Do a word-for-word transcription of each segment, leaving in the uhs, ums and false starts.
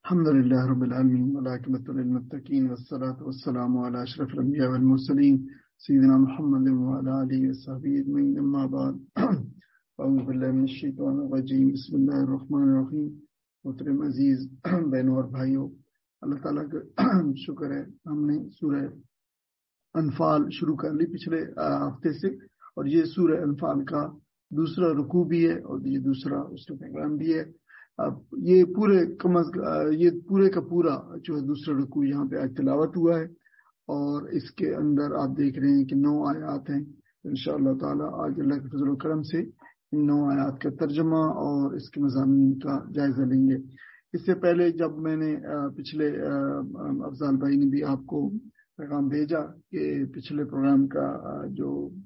الحمد لله رب العالمين والعاقبة للمتقين والصلاة والسلام على أشرف الأنبياء والمرسلين سيدنا محمد وعلى آله وصحبه أجمعين أما بعد أعوذ بالله من الشيطان الرجيم بسم الله الرحمن الرحیم. محترم عزیز بہنوں اور بھائیوں، اللہ تعالیٰ کا شکر ہے ہم نے سورہ انفال شروع کر لی پچھلے ہفتے سے، اور یہ سورہ انفال کا دوسرا رکوع بھی ہے اور یہ دوسرا اس کا پیغام بھی ہے. اب یہ پورے کم از یہ پورے کا پورا جو ہے دوسرا رکوع یہاں پہ آج تلاوت ہوا ہے، اور اس کے اندر آپ دیکھ رہے ہیں کہ نو آیات ہیں. انشاءاللہ تعالی آج اللہ کے فضل و کرم سے ان نو آیات کا ترجمہ اور اس کے مضامین کا جائزہ لیں گے. اس سے پہلے جب میں نے پچھلے افضال بھائی نے بھی آپ کو پیغام بھیجا کہ پچھلے پروگرام کا جو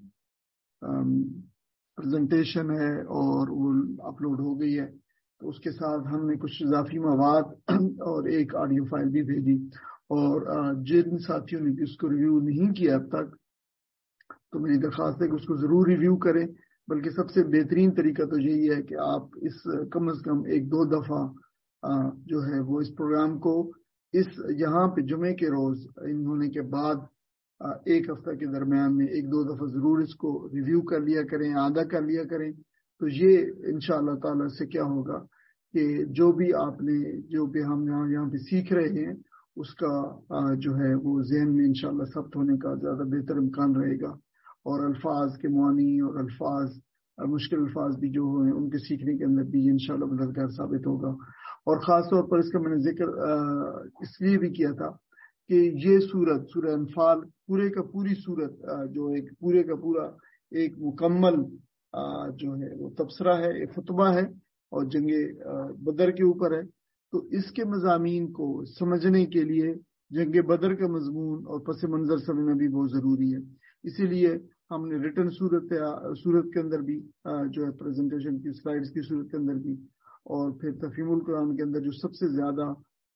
پریزنٹیشن ہے اور وہ اپلوڈ ہو گئی ہے، تو اس کے ساتھ ہم نے کچھ اضافی مواد اور ایک آڈیو فائل بھی بھیجی، اور جن ساتھیوں نے اس کو ریویو نہیں کیا اب تک تو میری درخواست ہے کہ اس کو ضرور ریویو کریں. بلکہ سب سے بہترین طریقہ تو یہی ہے کہ آپ اس کم از کم ایک دو دفعہ جو ہے وہ اس پروگرام کو اس یہاں پہ جمعے کے روز ان ہونے کے بعد ایک ہفتہ کے درمیان میں ایک دو دفعہ ضرور اس کو ریویو کر لیا کریں، آدھا کر لیا کریں. تو یہ انشاءاللہ تعالی سے کیا ہوگا کہ جو بھی آپ نے جو بھی ہم یہاں یہاں پہ سیکھ رہے ہیں اس کا جو ہے وہ ذہن میں انشاءاللہ ثبت ہونے کا زیادہ بہتر امکان رہے گا، اور الفاظ کے معنی اور الفاظ مشکل الفاظ بھی جو ہیں ان کے سیکھنے کے اندر بھی انشاءاللہ مددگار ثابت ہوگا. اور خاص طور پر اس کا میں نے ذکر اس لیے بھی کیا تھا کہ یہ سورت سورہ انفال پورے کا پوری سورت جو ایک پورے کا پورا ایک مکمل جو ہے وہ تبصرہ ہے، ایک خطبہ ہے اور جنگ بدر کے اوپر ہے. تو اس کے مضامین کو سمجھنے کے لیے جنگ بدر کا مضمون اور پس منظر سمجھنا بھی بہت ضروری ہے. اسی لیے ہم نے ریٹن صورت صورت کے اندر بھی جو ہے پریزنٹیشن کی سلائیڈز کی صورت کے اندر بھی، اور پھر تفہیم القرآن کے اندر جو سب سے زیادہ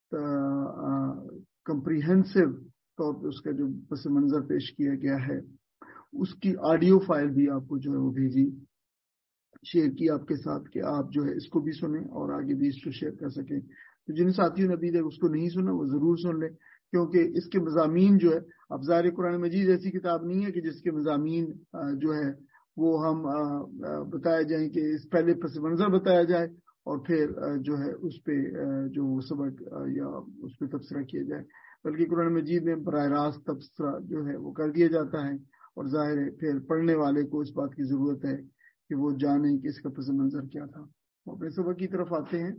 کمپریہنسو طور پہ اس کا جو پس منظر پیش کیا گیا ہے اس کی آڈیو فائل بھی آپ کو جو ہے وہ بھیجی شیئر کی آپ کے ساتھ کہ آپ جو ہے اس کو بھی سنیں اور آگے بھی اس کو شیئر کر سکیں. تو جن ساتھیوں نے ابھی تک اس کو نہیں سنا وہ ضرور سن لیں، کیونکہ اس کے مضامین جو ہے اب ظاہر قرآن مجید ایسی کتاب نہیں ہے کہ جس کے مضامین جو ہے وہ ہم بتایا جائیں کہ اس پہلے پس منظر بتایا جائے اور پھر جو ہے اس پہ جو سبق یا اس پہ تبصرہ کیا جائے، بلکہ قرآن مجید میں براہ راست تبصرہ جو ہے وہ کر دیا جاتا ہے. اور ظاہر ہے پھر پڑھنے والے کو اس بات کی ضرورت ہے کہ وہ جانیں کہ اس کا پس منظر کیا تھا. وہ اپنے سبق کی طرف آتے ہیں.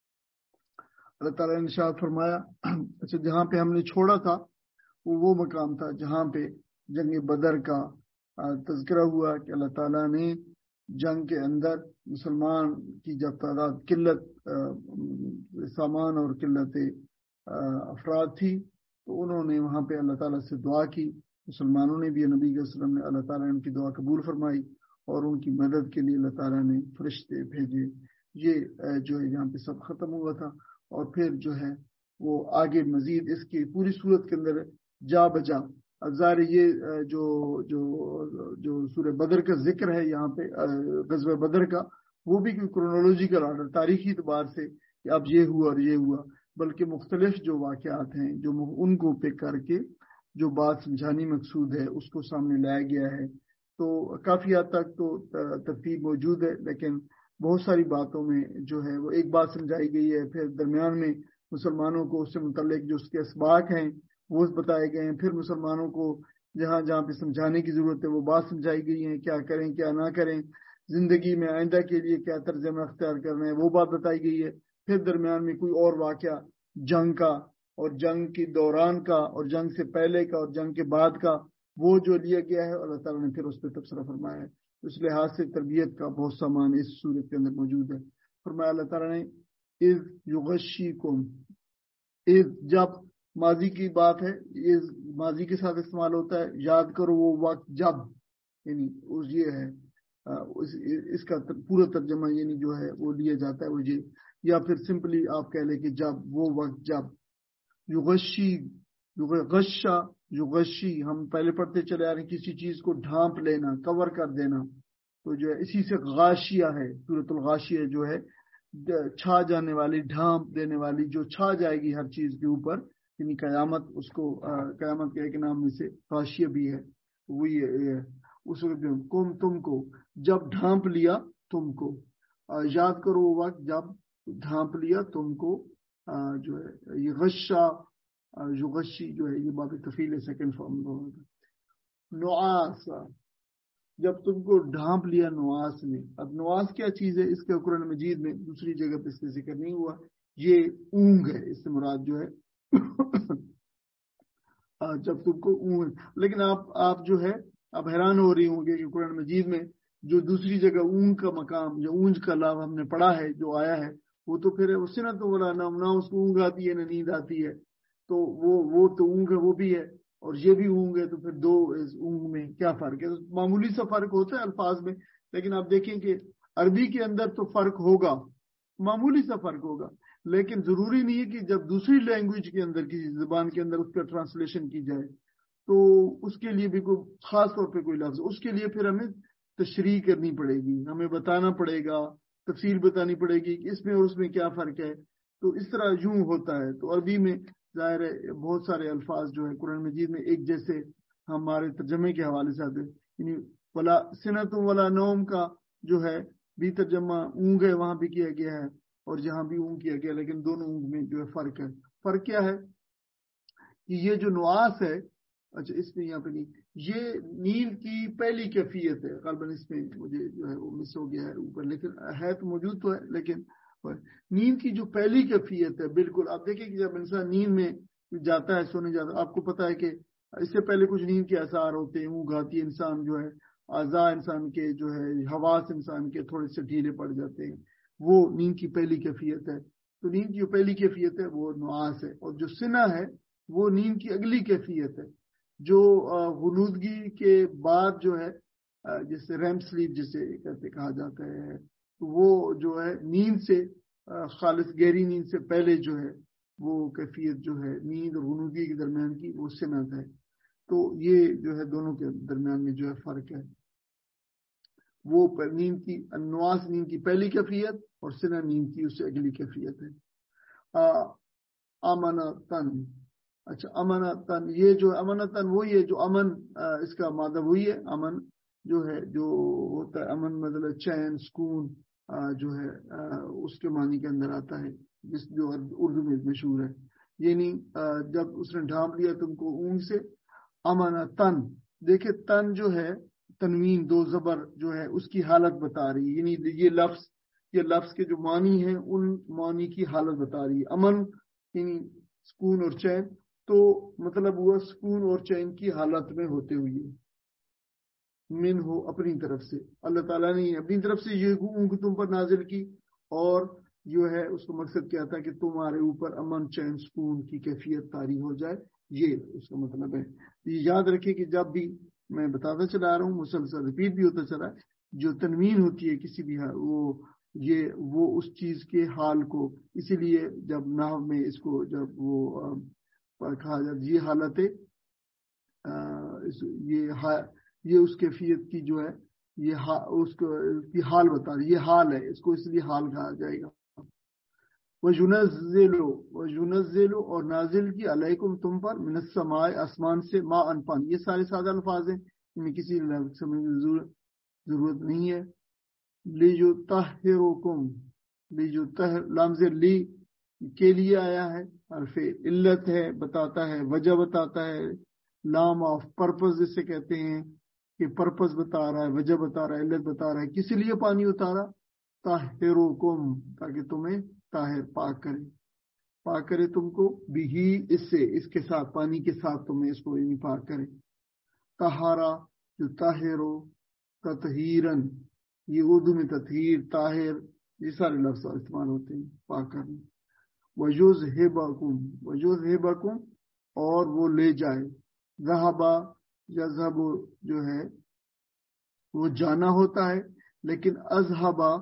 اللہ تعالیٰ نے ارشاد فرمایا، اچھا جہاں پہ ہم نے چھوڑا تھا وہ وہ مقام تھا جہاں پہ جنگ بدر کا تذکرہ ہوا کہ اللہ تعالیٰ نے جنگ کے اندر مسلمان کی جب تعداد قلت سامان اور قلت افراد تھی تو انہوں نے وہاں پہ اللہ تعالیٰ سے دعا کی. مسلمانوں نے بھی نبی صلی اللہ علیہ وسلم نے اللہ تعالیٰ نے ان کی دعا قبول فرمائی اور ان کی مدد کے لیے اللہ تعالیٰ نے فرشتے بھیجے. یہ جو ہے یہاں پہ سب ختم ہوا تھا، اور پھر جو ہے وہ آگے مزید اس کی پوری صورت کے اندر جا بجا ظاہر یہ جو جو جو سورہ بدر کا ذکر ہے یہاں پہ غزوہ بدر کا، وہ بھی کرونالوجیکل آرڈر تاریخی اعتبار سے کہ اب یہ ہوا اور یہ ہوا، بلکہ مختلف جو واقعات ہیں جو ان کو پک کر کے جو بات سمجھانی مقصود ہے اس کو سامنے لایا گیا ہے. تو کافی حد تک تو ترتیب موجود ہے، لیکن بہت ساری باتوں میں جو ہے وہ ایک بات سمجھائی گئی ہے، پھر درمیان میں مسلمانوں کو اس سے متعلق جو اس کے اسباق ہیں وہ بتائے گئے ہیں، پھر مسلمانوں کو جہاں جہاں پہ سمجھانے کی ضرورت ہے وہ بات سمجھائی گئی ہے، کیا کریں کیا نہ کریں، زندگی میں آئندہ کے لیے کیا طرز عمل اختیار کرنا ہے وہ بات بتائی گئی ہے. پھر درمیان میں کوئی اور واقعہ جنگ کا اور جنگ کے دوران کا اور جنگ سے پہلے کا اور جنگ کے بعد کا وہ جو لیا گیا ہے اللہ تعالیٰ نے پھر اس پہ تبصرہ فرمایا ہے. اس لحاظ سے تربیت کا بہت سامان اس صورت کے اندر موجود ہے. فرمایا اللہ تعالیٰ نے اذ یغشیکم، اذ جب ماضی کی بات ہے، اذ ماضی کے ساتھ استعمال ہوتا ہے، یاد کرو وہ وقت جب، یعنی یہ ہے اس کا پورا ترجمہ یعنی جو ہے وہ لیا جاتا ہے وہ یہ، یا پھر سمپلی آپ کہہ لیں کہ جب وہ وقت جب یغشی یغشا یغشی ہم پہلے پڑھتے چلے آ رہے ہیں کسی چیز کو ڈھانپ لینا، کور کر دینا، تو جو ہے اسی سے غاشیہ ہے، سورۃ الغاشیہ جو ہے چھا جانے والی، ڈھانپ دینے والی، جو چھا جائے گی ہر چیز کے اوپر، یعنی قیامت، اس کو قیامت کے ایک نام میں سے غاشیہ بھی ہے، وہی اس وقت کم تم کو، جب ڈھانپ لیا تم کو، یاد کرو وہ وقت جب ڈھانپ لیا تم کو، جو ہے یہ غشہ، جو غشی جو ہے یہ باب تفیل ہے، سیکنڈ فارم نعاس، جب تم کو ڈھانپ لیا نواس نے۔ اب نواس کیا چیز ہے، اس کے قرآن مجید میں دوسری جگہ پہ اس کا ذکر نہیں ہوا، یہ اونگ ہے، اس سے مراد جو ہے جب تم کو اونگ، لیکن آپ آپ جو ہے اب حیران ہو رہی ہوں گے کہ قرآن مجید میں جو دوسری جگہ اونگ کا مقام، جو اونج کا لفظ ہم نے پڑھا ہے، جو آیا ہے، وہ تو پھر اس سے نہ تو بولا نہ نہ اس کو اونگ آتی ہے نہ نیند آتی ہے، تو وہ وہ تو اونگ ہے، وہ بھی ہے، اور یہ بھی اونگ ہے، تو پھر دو اس اونگ میں کیا فرق ہے؟ معمولی سا فرق ہوتا ہے الفاظ میں، لیکن آپ دیکھیں کہ عربی کے اندر تو فرق ہوگا، معمولی سا فرق ہوگا، لیکن ضروری نہیں ہے کہ جب دوسری لینگویج کے اندر، کسی زبان کے اندر اس کا ٹرانسلیشن کی جائے تو اس کے لیے بھی کوئی خاص طور پہ کوئی لفظ، اس کے لیے پھر ہمیں تشریح کرنی پڑے گی، ہمیں بتانا پڑے گا، تفصیل بتانی پڑے گی کہ اس میں اور اس میں کیا فرق ہے، تو اس طرح یوں ہوتا ہے۔ تو عربی میں ظاہر ہے بہت سارے الفاظ جو ہے قرآن مجید میں ایک جیسے ہمارے ترجمے کے حوالے سے آتے، یعنی ولا سنت ولا نوم کا جو ہے بھی ترجمہ اونگ ہے، وہاں بھی کیا گیا ہے اور جہاں بھی اونگ کیا گیا، لیکن دونوں اونگ میں جو ہے فرق ہے۔ فرق کیا ہے کہ یہ جو نواس ہے، اچھا اس میں یہاں پہ نہیں، یہ نیند کی پہلی کیفیت ہے، غالباً اس میں مجھے جو ہے وہ مس ہو گیا ہے اوپر، لیکن ہے تو موجود تو ہے، لیکن نیند کی جو پہلی کیفیت ہے، بالکل آپ دیکھیں کہ جب انسان نیند میں جاتا ہے، سونے جاتا ہے، آپ کو پتا ہے کہ اس سے پہلے کچھ نیند کے آثار ہوتے ہیں، اونگ آتی ہے، انسان جو ہے اعضاء انسان کے جو ہے حواس انسان کے تھوڑے سے ڈھیلے پڑ جاتے ہیں، وہ نیند کی پہلی کیفیت ہے۔ تو نیند کی جو پہلی کیفیت ہے وہ نعاس ہے، اور جو سنا ہے وہ نیند کی اگلی کیفیت ہے، جو غنودگی کے بعد جو ہے جسے ریم سلیپ جسے کہتے کہا جاتا ہے، وہ جو ہے نیند سے خالص گہری نیند سے پہلے جو ہے وہ کیفیت جو ہے نیند اور غنودگی کے درمیان کی، وہ سنت ہے۔ تو یہ جو ہے دونوں کے درمیان میں جو ہے فرق ہے، وہ نیند کی نواس نیند کی پہلی کیفیت اور سنا نیند کی اس سے اگلی کیفیت ہے۔ امانتن، اچھا امانتن، یہ جو امانتن وہی ہے جو امن، اس کا مادہ وہی ہے، امن جو ہے جو ہوتا ہے، امن مطلب چین سکون جو ہے اس کے معنی کے اندر آتا ہے، جس جو اردو میں مشہور ہے، یعنی جب اس نے ڈھانپ لیا تم کو اونگ سے، امانتن، دیکھیں تن جو ہے تنوین دو زبر جو ہے اس کی حالت بتا رہی ہے، یعنی یہ لفظ یہ لفظ کے جو معنی ہیں ان معنی کی حالت بتا رہی ہے۔ امن یعنی سکون اور چین، تو مطلب وہ سکون اور چین کی حالت میں ہوتے ہوئے، من ہو اپنی طرف سے، اللہ تعالیٰ نے اپنی طرف سے یہ اونگ تم پر نازل کی، اور جو ہے اس کا مقصد کیا تھا کہ تمہارے اوپر امن چین سکون کی کیفیت طاری ہو جائے، یہ اس کا مطلب ہے۔ یہ یاد رکھیں کہ جب بھی میں بتاتا چلا رہا ہوں، مسلسل ریپیٹ بھی ہوتا چلا ہے، جو تنوین ہوتی ہے کسی بھی وہ یہ وہ اس چیز کے حال کو، اسی لیے جب نحو میں اس کو جب وہ کہا جاتا یہ حالت یہ یہ اس کیفیت کی جو ہے یہ اس کو کی حال بتا رہی، یہ حال ہے، اس کو اس لیے حال کہا جائے گا۔ وَيُنَزِّلُ وَيُنَزِّلُ اور نازل کی علیکم تم پر، من السماء آسمان سے، ما ان پانی، یہ سارے سادہ الفاظ ہیں، ان میں کسی سمجھنے کی ضرورت ضرورت نہیں ہے۔ لِيُطَهِّرُكُمْ لِيُطَهِّر لامز لی کے لیے آیا ہے، حرف علت ہے، بتاتا ہے، وجہ بتاتا ہے، لام آف پرپز جسے کہتے ہیں کہ پرپز بتا رہا ہے، وجہ بتا رہا ہے، علت بتا رہا ہے، کس لیے پانی اتارا، طاہرکم تاکہ تمہیں طاہر پاک کرے، پاک کرے تم کو، بھی اس سے اس کے ساتھ پانی کے ساتھ تمہیں اس کو یعنی پاک کرے۔ طہارا جو طاہرو تطہیرن، یہ اردو میں تطہیر طاہر یہ سارے لفظ استعمال ہوتے ہیں پاک کرنے۔ وَيُذْهِبَكُمْ وَيُذْهِبَكُمْ اور وہ لے جائے، ذہبا یذہب جو ہے وہ جانا ہوتا ہے، لیکن اذہبا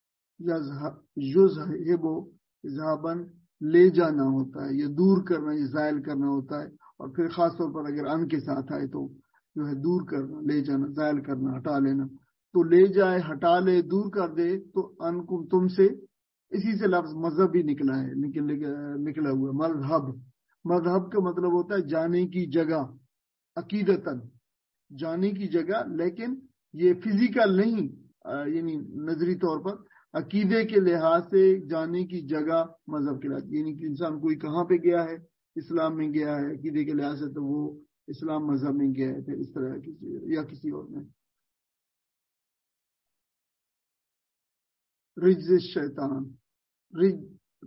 یذہب ذہبن لے جانا ہوتا ہے، یہ دور کرنا، یہ زائل کرنا ہوتا ہے، اور پھر خاص طور پر اگر ان کے ساتھ آئے تو جو ہے دور کرنا، لے جانا، زائل کرنا، ہٹا لینا، تو لے جائے، ہٹا لے، دور کر دے، تو ان کو تم سے اسی سے لفظ مذہب بھی نکلا ہے، نکل نکلا ہوا مذہب. مذہب کا مطلب ہوتا ہے جانے کی جگہ، عقیدتاً جانے کی جگہ، لیکن یہ فزیکل نہیں، یعنی نظری طور پر عقیدے کے لحاظ سے جانے کی جگہ مذہب کے لحاظ، یعنی کہ انسان کوئی کہاں پہ گیا ہے، اسلام میں گیا ہے عقیدے کے لحاظ سے، تو وہ اسلام مذہب میں گیا ہے، پھر اس طرح کسی یا کسی اور میں. رجز شیطان، رج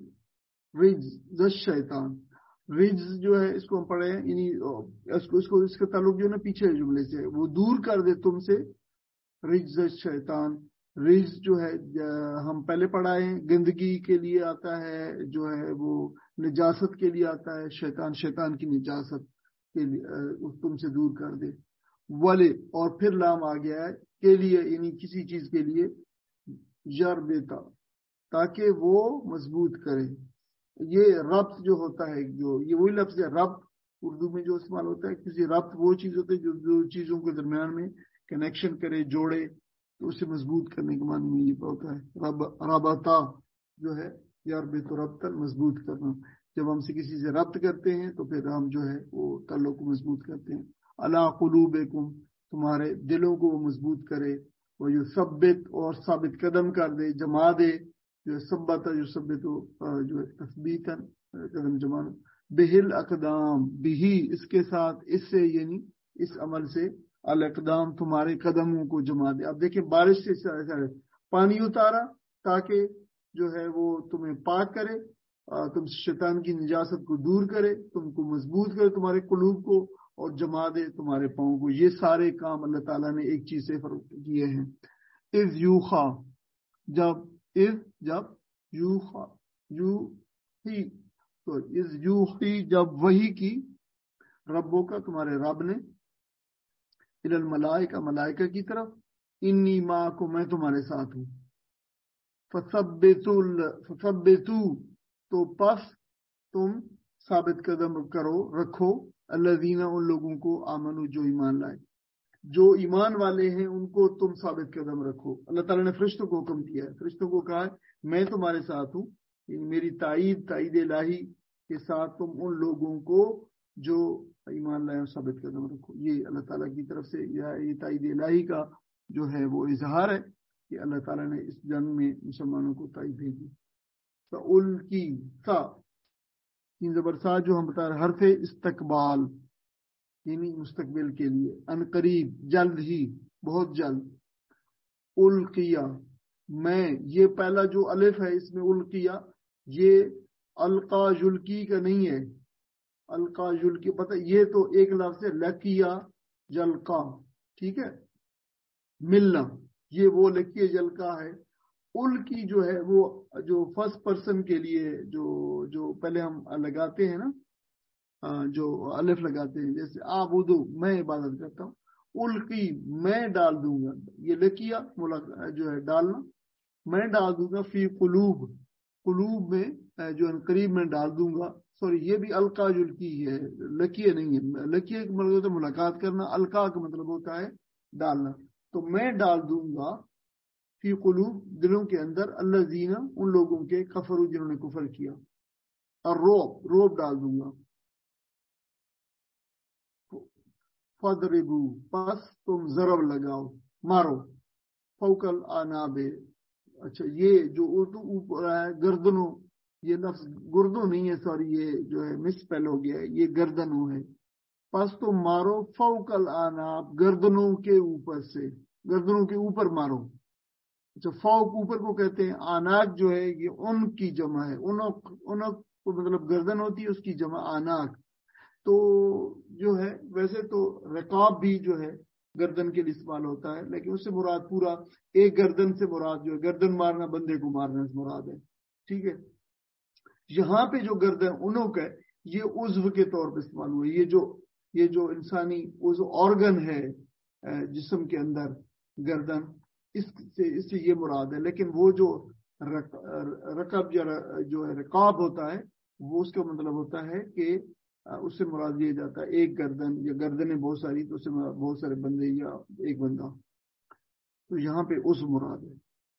رجز شیطان، رجز جو ہے اس کو ہم پڑھے ہیں، یعنی اس کو اس کو اس کا تعلق جو ہے نا پیچھے جملے سے، وہ دور کر دے تم سے. رجز شیطان، رجز جو ہے ہم پہلے پڑھائے ہیں، گندگی کے لیے آتا ہے، جو ہے وہ نجاست کے لیے آتا ہے. شیطان شیطان کی نجاست کے لیے تم سے دور کر دے. والے، اور پھر لام آ گیا ہے کے لیے، یعنی کسی چیز کے لیے. یار دیتا، تاکہ وہ مضبوط کرے. یہ ربط جو ہوتا ہے، جو یہ وہی لفظ ہے ربط اردو میں جو استعمال ہوتا ہے. کسی ربط وہ چیز ہوتی ہے جو دو چیزوں کے درمیان میں کنیکشن کرے، جوڑے، تو اسے مضبوط کرنے کے معنی میں یہ ہوتا ہے. رب رابطہ جو ہے یار بے تو ربط مضبوط کرنا. جب ہم سے کسی سے ربط کرتے ہیں تو پھر ہم جو ہے وہ تعلق کو مضبوط کرتے ہیں. علی قلوبکم، تمہارے دلوں کو وہ مضبوط کرے. وہ جو ثبت، اور ثابت قدم کر دے، جما دے. جو ثبت جو ثبت جو ہے تثبیتاً قدم جمانا. بہل اقدام، بہی اس کے ساتھ، اس سے یعنی اس عمل سے، الاقدام تمہارے قدموں کو جما دے. اب دیکھیں بارش سے پانی اتارا تاکہ جو ہے وہ تمہیں پاک کرے، تم شیطان کی نجاست کو دور کرے، تم کو مضبوط کرے، تمہارے قلوب کو، اور جما دے تمہارے پاؤں کو. یہ سارے کام اللہ تعالیٰ نے ایک چیز سے فرق کیے ہیں. اذ یوخا، جب اذ جب یوخا یو ہی تو اذ یوخی جب وحی کی، ربوں کا تمہارے رب نے، الی الملائکہ ملائکہ کی طرف، انی معکم میں تمہارے ساتھ ہوں. فثبتوا فثبتوا تو پس تم ثابت قدم کرو، رکھو، الذین ان لوگوں کو، آمنو جو ایمان لائے، جو ایمان والے ہیں ان کو تم ثابت قدم رکھو. اللہ تعالیٰ نے فرشتوں کو حکم کیا ہے، فرشتوں کو کہا ہے میں تمہارے ساتھ ہوں. میری تائید تائید الہی کے ساتھ تم ان لوگوں کو جو ایمان لائے ثابت قدم رکھو. یہ اللہ تعالیٰ کی طرف سے یہ تائید الہی کا جو ہے وہ اظہار ہے کہ اللہ تعالیٰ نے اس جنگ میں مسلمانوں کو تائید بھیجی. فَأُل کی سا تین زبر سا جو ہم بتا رہے، حرف استقبال یعنی مستقبل کے لیے، ان قریب جلد ہی، بہت جلد. القیا، میں، یہ پہلا جو الف ہے اس میں القیا، یہ القا یلقی کا نہیں ہے. القا یلقی پتہ، یہ تو ایک لفظ ہے لقیا جلقا، ٹھیک ہے، ملنا، یہ وہ لقیا جلقا ہے. القی جو ہے وہ جو فرسٹ پرسن کے لیے جو جو پہلے ہم لگاتے ہیں نا، جو الف لگاتے ہیں، جیسے آبودو میں عبادت کرتا ہوں، القی میں ڈال دوں گا، یہ لکیا جو ہے ڈالنا، میں ڈال دوں گا، فی قلوب قلوب میں جو قریب میں ڈال دوں گا. سوری یہ بھی القا جلکی ہے، لکیے نہیں ہے. لکیے کا مطلب ہوتا ہے ملاقات کرنا، القا کا مطلب ہوتا ہے ڈالنا. تو میں ڈال دوں گا فی قلوب دلوں کے اندر، اللہ زینا ان لوگوں کے، کفروا جنہوں نے کفر کیا، اور روب روب ڈال دوں گا. فَضْرِبُوا پس تم ضرب لگاؤ، مارو، فوق العناب. اچھا یہ جو اردو اوپر ہے گردنوں، یہ لفظ گردوں نہیں ہے، سوری یہ جو ہے مس پیل ہو گیا ہے، یہ گردنوں ہے. پس تم مارو فوق العناب گردنوں کے اوپر سے، گردنوں کے اوپر مارو. اچھا فوق اوپر کو کہتے ہیں، آناک جو ہے یہ ان کی جمع ہے، انق انق کو مطلب گردن ہوتی ہے، اس کی جمع آناک. تو جو ہے ویسے تو رقاب بھی جو ہے گردن کے لیے استعمال ہوتا ہے، لیکن اس سے مراد پورا ایک گردن سے مراد جو ہے گردن مارنا، بندے کو مارنا سے مراد ہے، ٹھیک ہے. یہاں پہ جو گردن انوک ہے یہ عضو کے طور پہ استعمال ہوئی، یہ جو یہ جو انسانی عضو آرگن ہے جسم کے اندر گردن، اس سے اس سے یہ مراد ہے. لیکن وہ جو رقب جو ہے رقاب ہوتا ہے، وہ اس کا مطلب ہوتا ہے کہ اس سے مراد لیا جاتا ہے ایک گردن، یا گردنیں بہت ساری تو اس سے مراد بہت سارے بندے یا ایک بندہ. تو یہاں پہ اس مراد ہے.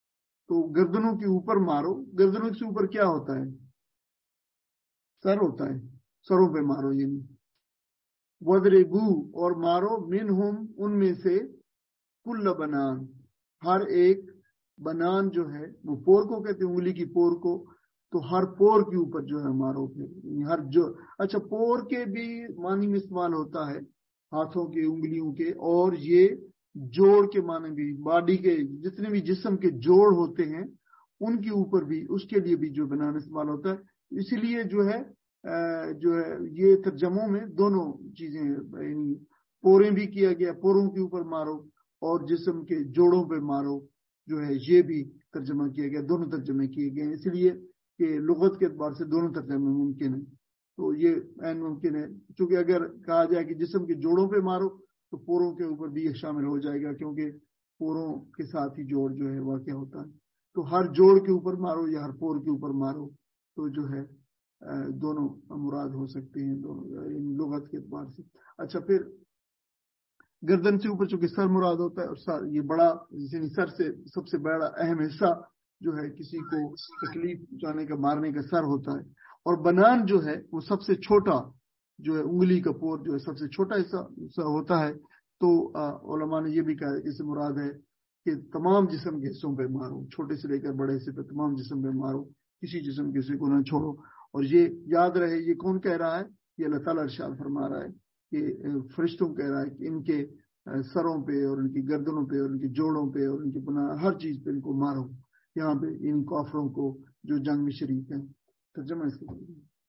تو گردنوں کے اوپر مارو. گردنوں سے اوپر کیا ہوتا ہے؟ سر ہوتا ہے, سروں پہ مارو. یعنی وَضْرِبُوا اور مارو منہم ان میں سے کل بنان ہر ایک بنان جو ہے وہ پور کو کہتے ہیں, انگلی کی پور کو. تو ہر پور کے اوپر جو ہے مارو پھر ہر جو اچھا پور کے بھی معنی میں استعمال ہوتا ہے, ہاتھوں کے انگلیوں کے, اور یہ جوڑ کے معنی بھی, باڈی کے جتنے بھی جسم کے جوڑ ہوتے ہیں ان کے اوپر بھی اس کے لیے بھی جو بنان استعمال ہوتا ہے. اسی لیے جو ہے جو ہے یہ ترجموں میں دونوں چیزیں یعنی پوریں بھی کیا گیا, پوروں کے اوپر مارو اور جسم کے جوڑوں پہ مارو جو ہے یہ بھی ترجمہ کیا گیا. دونوں ترجمے کیے گئے اس لیے کہ لغت کے اعتبار سے دونوں ترجمے ممکن ہیں. تو یہ عین ممکن ہے, چونکہ اگر کہا جائے کہ جسم کے جوڑوں پہ مارو تو پوروں کے اوپر بھی یہ شامل ہو جائے گا, کیونکہ پوروں کے ساتھ ہی جوڑ جو ہے واقع ہوتا ہے. تو ہر جوڑ کے اوپر مارو یا ہر پور کے اوپر مارو, تو جو ہے دونوں مراد ہو سکتے ہیں دونوں لغت کے اعتبار سے. اچھا پھر گردن سے اوپر چونکہ سر مراد ہوتا ہے, اور سر یہ بڑا سر سے سب سے بڑا اہم حصہ جو ہے کسی کو تکلیف پہنچانے کا, مارنے کا سر ہوتا ہے. اور بنان جو ہے وہ سب سے چھوٹا جو ہے انگلی کا پور جو ہے سب سے چھوٹا حصہ ہوتا ہے. تو علماء نے یہ بھی کہا ہے کہ اس سے مراد ہے کہ تمام جسم کے حصوں پہ مارو, چھوٹے سے لے کر بڑے حصے پہ تمام جسم پہ مارو, کسی جسم کے حصے کو نہ چھوڑو. اور یہ یاد رہے یہ کون کہہ رہا ہے؟ یہ اللہ تعالیٰ ارشاد فرما رہا ہے کہ فرشتوں کہہ رہا ہے کہ ان کے سروں پہ اور ان کی گردنوں پہ اور ان کے جوڑوں پہ اور ان کی بنا ہر چیز پہ ان کو مارو. یہاں پہ ان کافروں کو جو جنگ میں شریک ہیں. ترجمہ اس کا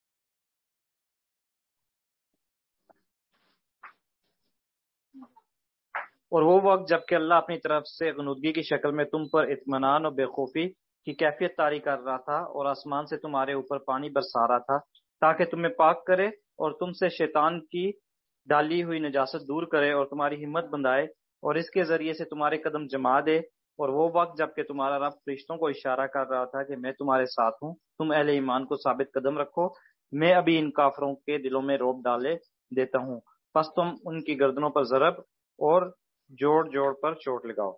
اور وہ وقت جب کہ اللہ اپنی طرف سے غنودگی کی شکل میں تم پر اطمینان اور بے خوفی کی کیفیت طاری کر رہا تھا, اور آسمان سے تمہارے اوپر پانی برسا رہا تھا تاکہ تمہیں پاک کرے اور تم سے شیطان کی ڈالی ہوئی نجاست دور کرے اور تمہاری ہمت بندھائے اور اس کے ذریعے سے تمہارے قدم جما دے. اور وہ وقت جب کہ تمہارا رب فرشتوں کو اشارہ کر رہا تھا کہ میں تمہارے ساتھ ہوں, تم اہل ایمان کو ثابت قدم رکھو, میں ابھی ان کافروں کے دلوں میں رعب ڈالے دیتا ہوں, پس تم ان کی گردنوں پر ضرب اور جوڑ جوڑ پر چوٹ لگاؤ.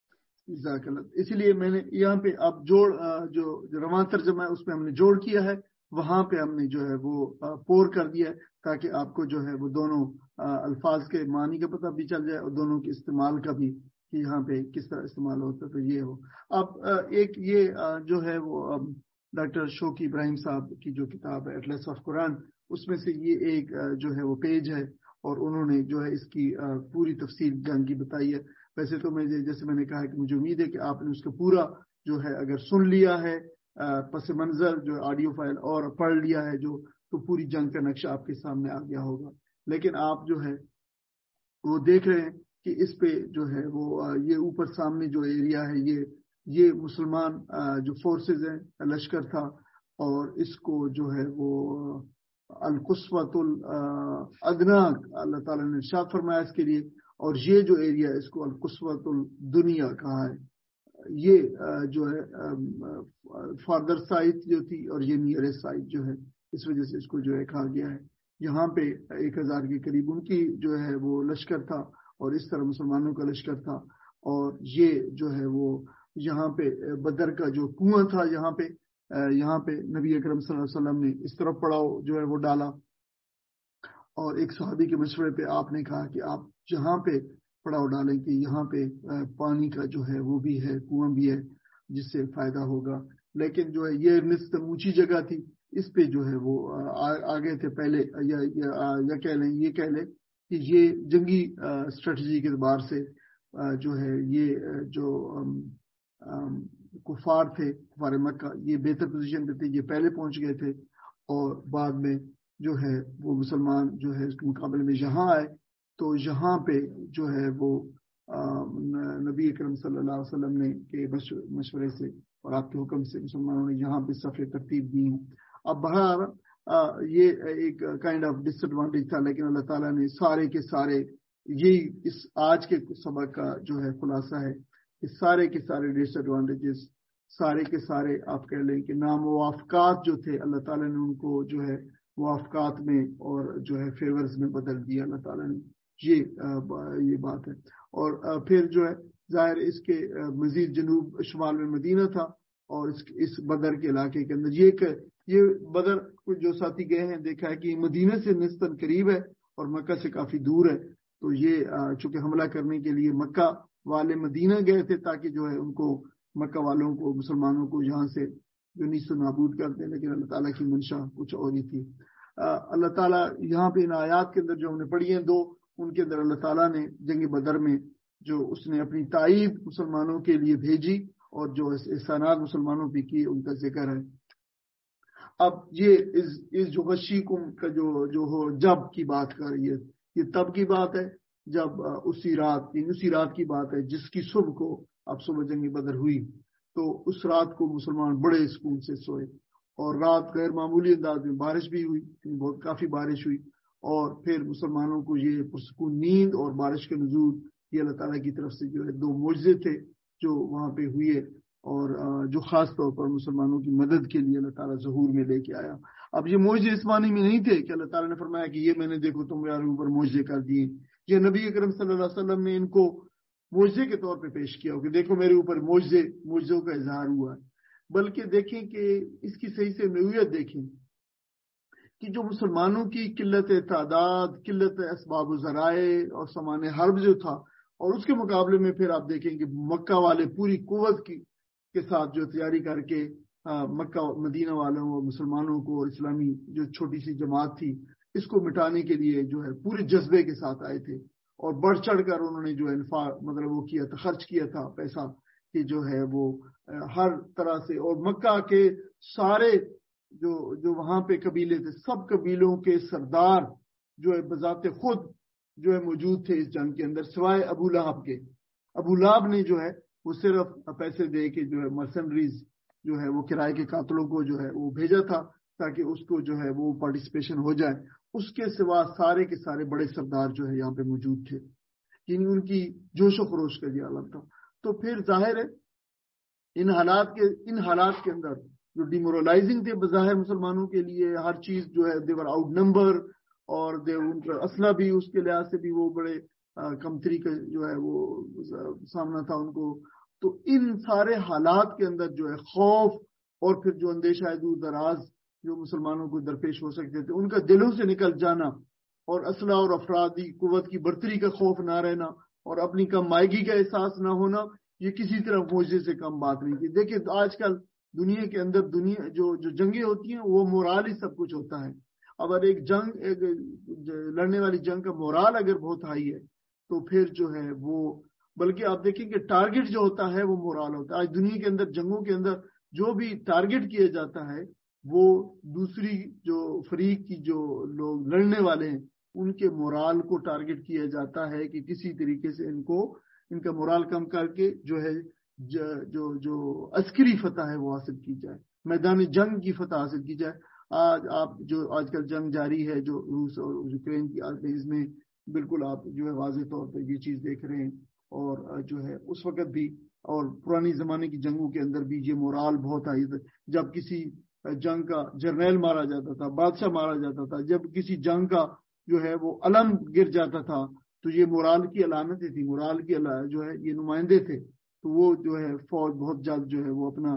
اسی لیے میں نے یہاں پہ اب جوڑ جو رواں ترجمہ ہے اس پہ ہم نے جوڑ کیا ہے, وہاں پہ ہم نے جو ہے وہ پور کر دیا ہے تاکہ آپ کو جو ہے وہ دونوں الفاظ کے معنی کا پتہ بھی چل جائے اور دونوں کے استعمال کا بھی کہ یہاں پہ کس طرح استعمال ہوتا ہے. تو یہ ہو اب ایک یہ جو ہے وہ ڈاکٹر شوقی ابراہیم صاحب کی جو کتاب ہے ایٹلس آف قرآن, اس میں سے یہ ایک جو ہے وہ پیج ہے اور انہوں نے جو ہے اس کی پوری تفصیل جان کی بتائی ہے. ویسے تو میں جیسے میں نے کہا کہ مجھے امید ہے کہ آپ نے اس کا پورا جو ہے اگر سن لیا ہے پس منظر جو آڈیو فائل اور پڑھ لیا ہے جو, تو پوری جنگ کا نقشہ آپ کے سامنے آ گیا ہوگا. لیکن آپ جو ہے وہ دیکھ رہے ہیں کہ اس پہ جو ہے وہ یہ اوپر سامنے جو ایریا ہے یہ یہ مسلمان جو فورسز ہیں لشکر تھا, اور اس کو جو ہے وہ القصوۃ الادنی اللہ تعالیٰ نے ارشاد فرمایا اس کے لیے, اور یہ جو ایریا اس کو القصوۃ الدنیا کہا ہے. یہ جو ہے فاردر سائٹ جو تھی اور یہ نیئرسٹ سائٹ جو ہے, اس وجہ سے اس کو جو ہے کہا گیا ہے. یہاں پہ ایک ہزار کے قریب ان کی جو ہے وہ لشکر تھا اور اس طرح مسلمانوں کا لشکر تھا, اور یہ جو ہے وہ یہاں پہ بدر کا جو کنواں تھا یہاں پہ یہاں پہ نبی اکرم صلی اللہ علیہ وسلم نے اس طرف پڑاؤ جو ہے وہ ڈالا, اور ایک صحابی کے مشورے پہ آپ نے کہا کہ آپ جہاں پہ پڑاؤ ڈالیں کہ یہاں پہ پانی کا جو ہے وہ بھی ہے, کنواں بھی ہے جس سے فائدہ ہوگا. لیکن جو ہے یہ نسبتاً اونچی جگہ تھی, اس پہ جو ہے وہ آگے تھے پہلے, یا یا کہہ لیں یہ کہہ لیں کہ یہ جنگی اسٹریٹجی کے اعتبار سے جو ہے یہ جو کفار تھے کفار مکہ یہ بہتر پوزیشن پہ تھے, یہ پہلے پہنچ گئے تھے, اور بعد میں جو ہے وہ مسلمان جو ہے اس کے مقابلے میں یہاں آئے. تو یہاں پہ جو ہے وہ نبی اکرم صلی اللہ علیہ وسلم نے کے مشورے سے اور آپ کے حکم سے مسلمانوں نے یہاں پہ صفیں ترتیب دی ہیں. اب بہر یہ ایک کائنڈ آف ڈس ایڈوانٹیج تھا, لیکن اللہ تعالیٰ نے سارے کے سارے یہی اس آج کے سبق کا جو ہے خلاصہ ہے کہ سارے کے سارے ڈس ایڈوانٹیجز سارے کے سارے آپ کہہ لیں کہ ناموافقات جو تھے اللہ تعالیٰ نے ان کو جو ہے موافقات میں اور جو ہے فیورز میں بدل دیا اللہ تعالیٰ نے. یہ یہ بات ہے. اور پھر جو ہے ظاہر اس کے مزید جنوب شمال میں مدینہ تھا، اور اس اس بدر کے علاقے کے اندر یہ یہ بدر جو ساتھی گئے ہیں دیکھا ہے کہ مدینہ سے نسبتاً قریب ہے اور مکہ سے کافی دور ہے. تو یہ چونکہ حملہ کرنے کے لیے مکہ والے مدینہ گئے تھے تاکہ جو ہے ان کو مکہ والوں کو مسلمانوں کو یہاں سے جو نیست و نابود کر دیں، لیکن اللہ تعالیٰ کی منشا کچھ اور ہی تھی. اللہ تعالیٰ یہاں پہ ان آیات کے اندر جو ہم نے پڑھی ہیں دو، ان کے اندر اللہ تعالیٰ نے جنگ بدر میں جو اس نے اپنی تائید مسلمانوں کے لیے بھیجی اور جو احسانات مسلمانوں پہ کیے ان کا ذکر ہے. اب یہ اس, اس جو غشی کم کا جو جو ہو جب کی بات کر رہی ہے، یہ تب کی بات ہے جب اسی رات اسی رات کی بات ہے جس کی صبح کو اب صبح جنگ بدر ہوئی. تو اس رات کو مسلمان بڑے سکون سے سوئے، اور رات غیر معمولی انداز میں بارش بھی ہوئی، بہت کافی بارش ہوئی، اور پھر مسلمانوں کو یہ پرسکون نیند اور بارش کے نزول یہ اللہ تعالیٰ کی طرف سے جو ہے دو معجزے تھے جو وہاں پہ ہوئے، اور جو خاص طور پر مسلمانوں کی مدد کے لیے اللہ تعالیٰ ظہور میں لے کے آیا. اب یہ معجزے اس معنی میں نہیں تھے کہ اللہ تعالیٰ نے فرمایا کہ یہ میں نے دیکھو تمہارے اوپر معجزے کر دیے. یہ نبی اکرم صلی اللہ علیہ وسلم نے ان کو معجزے کے طور پہ پیش کیا کہ دیکھو میرے اوپر معجزے معجزوں کا اظہار ہوا ہے. بلکہ دیکھیں کہ اس کی صحیح سے نوعیت دیکھیں کہ جو مسلمانوں کی قلت تعداد، قلت اسباب و ذرائع اور سامان حرب جو تھا، اور اس کے مقابلے میں پھر آپ دیکھیں کہ مکہ والے پوری قوت کی کے ساتھ جو تیاری کر کے مکہ مدینہ والوں اور مسلمانوں کو اور اسلامی جو چھوٹی سی جماعت تھی اس کو مٹانے کے لیے جو ہے پورے جذبے کے ساتھ آئے تھے، اور بڑھ چڑھ کر انہوں نے جو انفاق مطلب وہ کیا تھا، خرچ کیا تھا پیسہ کہ جو ہے وہ ہر طرح سے. اور مکہ کے سارے جو جو وہاں پہ قبیلے تھے سب قبیلوں کے سردار جو ہے بذات خود جو ہے موجود تھے اس جنگ کے اندر، سوائے ابو لہب کے. ابو لہب نے جو ہے وہ صرف پیسے دے کے جو ہے مرسنریز جو ہے وہ کرائے کے قاتلوں کو جو ہے وہ بھیجا تھا تاکہ اس کو جو ہے وہ پارٹیسپیشن ہو جائے. اس کے سوا سارے کے سارے بڑے سردار جو ہے یہاں پہ موجود تھے، یعنی ان کی جوش و خروش کا یہ عالم تھا. تو پھر ظاہر ہے ان حالات کے ان حالات کے اندر جو ڈیمورلائزنگ تھے بظاہر مسلمانوں کے لیے، ہر چیز جو ہے دیور آؤٹ نمبر، اور ان کا اسلحہ بھی اس کے لحاظ سے بھی وہ بڑے کمتری کا جو ہے وہ سامنا تھا ان کو. تو ان سارے حالات کے اندر جو ہے خوف اور پھر جو اندیشہ دور دراز جو مسلمانوں کو درپیش ہو سکتے تھے ان کا دلوں سے نکل جانا، اور اسلحہ اور افرادی قوت کی برتری کا خوف نہ رہنا اور اپنی کم مائگی کا احساس نہ ہونا، یہ کسی طرح معجزے سے کم بات نہیں تھی. دیکھیں آج کل دنیا کے اندر دنیا جو جو جنگیں ہوتی ہیں وہ مورال ہی سب کچھ ہوتا ہے. اگر ایک جنگ ایک لڑنے والی جنگ کا مورال اگر بہت ہائی ہے تو پھر جو ہے وہ، بلکہ آپ دیکھیں کہ ٹارگٹ جو ہوتا ہے وہ مورال ہوتا ہے. آج دنیا کے اندر جنگوں کے اندر جو بھی ٹارگٹ کیا جاتا ہے وہ دوسری جو فریق کی جو لوگ لڑنے والے ہیں ان کے مورال کو ٹارگٹ کیا جاتا ہے کہ کسی طریقے سے ان کو ان کا مورال کم کر کے جو ہے جو جو عسکری فتح ہے وہ حاصل کی جائے، میدان جنگ کی فتح حاصل کی جائے. آج آپ جو آج کل جنگ جاری ہے جو روس اور یوکرین کی، اس میں بالکل آپ جو ہے واضح طور پہ یہ چیز دیکھ رہے ہیں. اور جو ہے اس وقت بھی اور پرانی زمانے کی جنگوں کے اندر بھی یہ مورال بہت آئی تھا. جب کسی جنگ کا جرنیل مارا جاتا تھا، بادشاہ مارا جاتا تھا، جب کسی جنگ کا جو ہے وہ علم گر جاتا تھا تو یہ مورال کی علامتیں تھی، مورال کی جو ہے یہ نمائندے تھے. تو وہ جو ہے فوج بہت جلد جو ہے وہ اپنا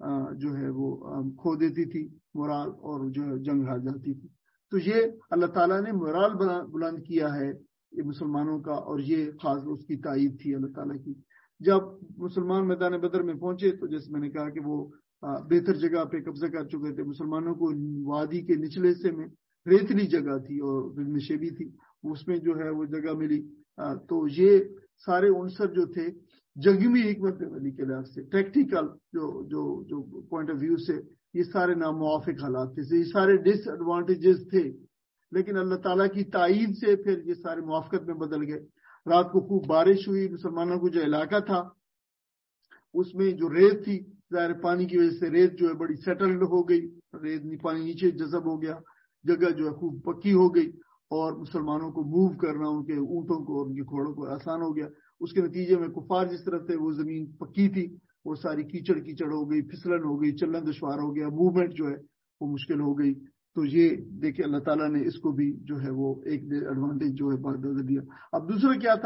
جو ہے وہ کھو دیتی تھی مورال، اور جو ہے جنگ ہار جاتی تھی. تو یہ اللہ تعالیٰ نے مورال بلند کیا ہے یہ مسلمانوں کا، اور یہ خاص اس کی تائید تھی اللہ تعالیٰ کی. جب مسلمان میدان بدر میں پہنچے تو جیسے میں نے کہا کہ وہ بہتر جگہ پہ قبضہ کر چکے تھے. مسلمانوں کو وادی کے نچلے حصے میں ریتلی جگہ تھی اور نشیبی تھی، اس میں جو ہے وہ جگہ ملی. تو یہ سارے عنصر جو تھے جنگی حکمت عملی کے لحاظ سے، ٹیکٹیکل جو جو جو پوائنٹ آف ویو سے یہ سارے ناموافق حالات تھے، یہ سارے ڈس ایڈوانٹیجز تھے. لیکن اللہ تعالیٰ کی تائید سے پھر یہ سارے موافقت میں بدل گئے. رات کو خوب بارش ہوئی، مسلمانوں کو جو علاقہ تھا اس میں جو ریت تھی، ظاہر پانی کی وجہ سے ریت جو ہے بڑی سیٹلڈ ہو گئی، ریت پانی نیچے جذب ہو گیا، جگہ جو ہے خوب پکی ہو گئی، اور مسلمانوں کو موو کرنا ان کے اونٹوں کو اور ان کے گھوڑوں کو آسان ہو گیا. اس کے نتیجے میں کفار جس طرف تھے وہ زمین پکی تھی، وہ ساری کیچڑ کیچڑ ہو گئی، پھسلن ہو گئی، چلنا دشوار ہو گیا، موومنٹ جو ہے وہ مشکل ہو گئی. تو یہ دیکھیں اللہ تعالیٰ نے اس کو بھی جو ہے وہ ایک ایڈوانٹیج جو ہے بدل دیا. اب دوسرا کیا تھا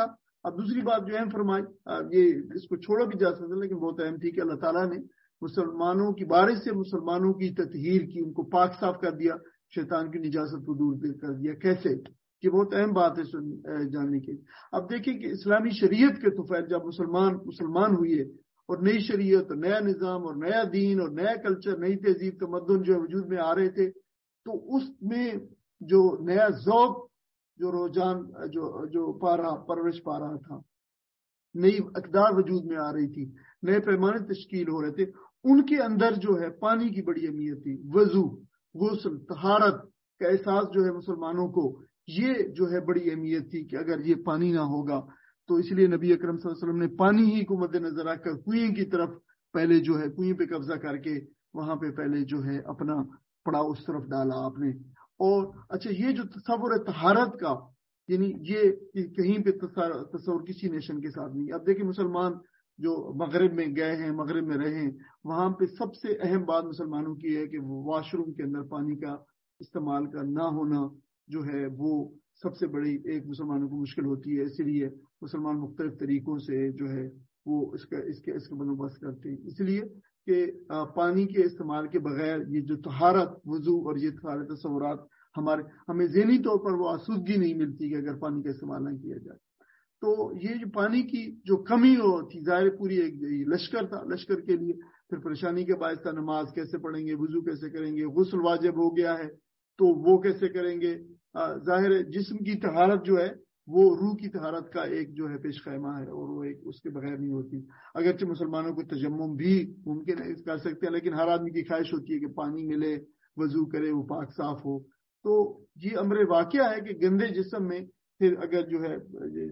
اب دوسری بات جو اہم فرمائی، یہ اس کو چھوڑا بھی جا سکتا ہے لیکن بہت اہم تھی کہ اللہ تعالیٰ نے مسلمانوں کی بارش سے مسلمانوں کی تطہیر کی، ان کو پاک صاف کر دیا، شیطان کی نجاست کو دور کر دیا. کیسے؟ یہ بہت اہم بات ہے جاننے کی. اب دیکھیں کہ اسلامی شریعت کے طفیل جب مسلمان مسلمان ہوئے اور نئی شریعت اور نیا نظام اور نیا دین اور نیا کلچر، نئی تہذیب تمدن جو وجود میں آ رہے تھے، تو اس میں جو نیا ذوق جو رجحان جو جو پا رہا پرورش پا رہا تھا، نئی اقدار وجود میں آ رہی تھی، نئے پیمانے تشکیل ہو رہے تھے، ان کے اندر جو ہے پانی کی بڑی اہمیت تھی. وضو، غسل، طہارت کا احساس جو ہے مسلمانوں کو، یہ جو ہے بڑی اہمیت تھی کہ اگر یہ پانی نہ ہوگا تو اس لیے نبی اکرم صلی اللہ علیہ وسلم نے پانی ہی کو مد نظر رکھ کر کنویں کی طرف پہلے جو ہے کنویں پہ قبضہ کر کے وہاں پہ پہلے جو ہے اپنا پڑاؤ اس طرف ڈالا آپ نے. اور اچھا یہ جو تصور ہے طہارت کا، یعنی یہ کہیں پہ تصور کسی نیشن کے ساتھ نہیں. اب دیکھیں مسلمان جو مغرب میں گئے ہیں، مغرب میں رہے ہیں، وہاں پہ سب سے اہم بات مسلمانوں کی ہے کہ واش روم کے اندر پانی کا استعمال کا نہ ہونا جو ہے وہ سب سے بڑی ایک مسلمانوں کو مشکل ہوتی ہے. اسی لیے مسلمان مختلف طریقوں سے جو ہے وہ اس کا اس کے اس کا بندوبست کرتے ہیں، اس لیے کہ پانی کے استعمال کے بغیر یہ جو طہارت، وضو اور یہ سارے تصورات ہمارے ہمیں ذہنی طور پر وہ آسودگی نہیں ملتی کہ اگر پانی کا استعمال نہ کیا جائے. تو یہ جو پانی کی جو کمی ہو تھی، ظاہر پوری ایک لشکر تھا، لشکر کے لیے پھر پریشانی کے باعث تھا. نماز کیسے پڑھیں گے، وضو کیسے کریں گے، غسل واجب ہو گیا ہے تو وہ کیسے کریں گے. ظاہر جسم کی طہارت جو ہے وہ روح کی طہارت کا ایک جو ہے پیش خیمہ ہے اور وہ ایک اس کے بغیر نہیں ہوتی. اگرچہ مسلمانوں کو تجمم بھی ممکن ہے کر سکتے ہیں، لیکن ہر آدمی کی خواہش ہوتی ہے کہ پانی ملے، وضو کرے، وہ پاک صاف ہو. تو یہ امر واقعہ ہے کہ گندے جسم میں پھر اگر جو ہے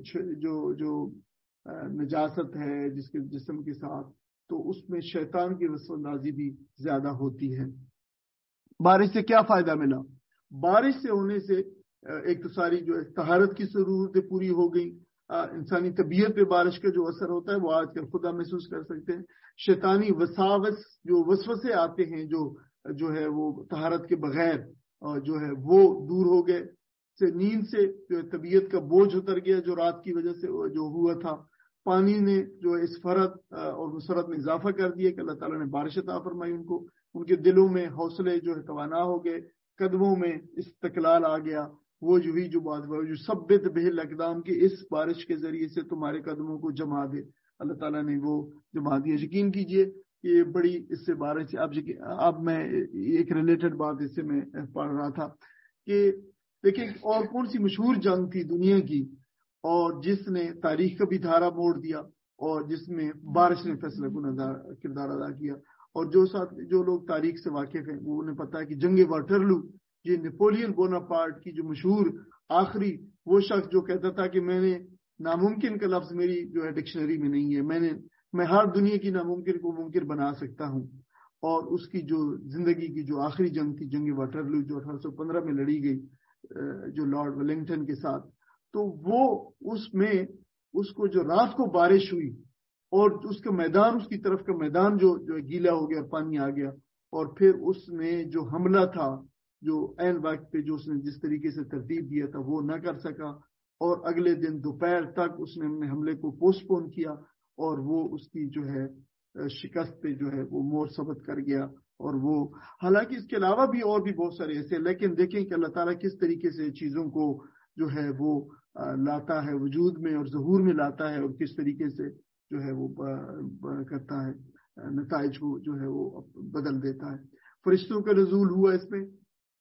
جو جو نجاست ہے جس کے جسم کے ساتھ، تو اس میں شیطان کی وسوسہ اندازی بھی زیادہ ہوتی ہے. بارش سے کیا فائدہ ملا؟ بارش سے ہونے سے ایک تو ساری جو ہے طہارت کی ضرورتیں پوری ہو گئی. انسانی طبیعت پہ بارش کا جو اثر ہوتا ہے وہ آج کل خدا محسوس کر سکتے ہیں. شیطانی وساوس جو وسوسے آتے ہیں جو جو ہے وہ طہارت کے بغیر جو ہے وہ دور ہو گئے. سے نیند سے جو ہے طبیعت کا بوجھ اتر گیا جو رات کی وجہ سے جو ہوا تھا. پانی نے جو ہے اس فرت اور مسرت میں اضافہ کر دیا کہ اللہ تعالیٰ نے بارش عطا فرمائی ان کو. ان کے دلوں میں حوصلے جو ہے توانا ہو گئے، قدموں میں استقلال آ گیا. وہ جو ہی جو بات ہوا جو ثبت بہل اقدام کی اس بارش کے ذریعے سے تمہارے قدموں کو جما دے، اللہ تعالیٰ نے وہ جما دیا. یقین کیجئے کہ بڑی اس سے بارش. اب اب میں ایک ریلیٹڈ بات اس سے میں پڑھ رہا تھا کہ دیکھیں اور کون سی مشہور جنگ تھی دنیا کی اور جس نے تاریخ کا بھی دھارا موڑ دیا اور جس میں بارش نے فیصلہ کن کردار ادا کیا. اور جو ساتھ جو لوگ تاریخ سے واقف ہیں وہ انہیں پتا ہے کہ جنگ واٹرلو، یہ نیپولین بوناپارٹ کی جو مشہور آخری وہ شخص جو کہتا تھا کہ میں نے ناممکن کا لفظ میری جو ہے ڈکشنری میں نہیں ہے، میں نے میں ہر دنیا کی ناممکن کو ممکن بنا سکتا ہوں. اور اس کی جو زندگی کی جو آخری جنگ تھی جنگ واٹرلو جو اٹھارہ سو پندرہ میں لڑی گئی جو لارڈ ویلنگٹن کے ساتھ، تو وہ اس میں اس کو جو رات کو بارش ہوئی اور اس کا میدان اس کی طرف کا میدان جو جو گیلا ہو گیا اور پانی آ گیا، اور پھر اس نے جو حملہ تھا جو عین وقت پہ جو اس نے جس طریقے سے ترتیب دیا تھا وہ نہ کر سکا، اور اگلے دن دوپہر تک اس نے اپنے حملے کو پوسٹ پون کیا اور وہ اس کی جو ہے شکست پہ جو ہے وہ مور ثبت کر گیا. اور وہ حالانکہ اس کے علاوہ بھی اور بھی بہت سارے ایسے، لیکن دیکھیں کہ اللہ تعالیٰ کس طریقے سے چیزوں کو جو ہے وہ لاتا ہے وجود میں اور ظہور میں لاتا ہے، اور کس طریقے سے جو ہے وہ کرتا ہے نتائج کو جو ہے وہ بدل دیتا ہے. فرشتوں کا نزول ہوا اس میں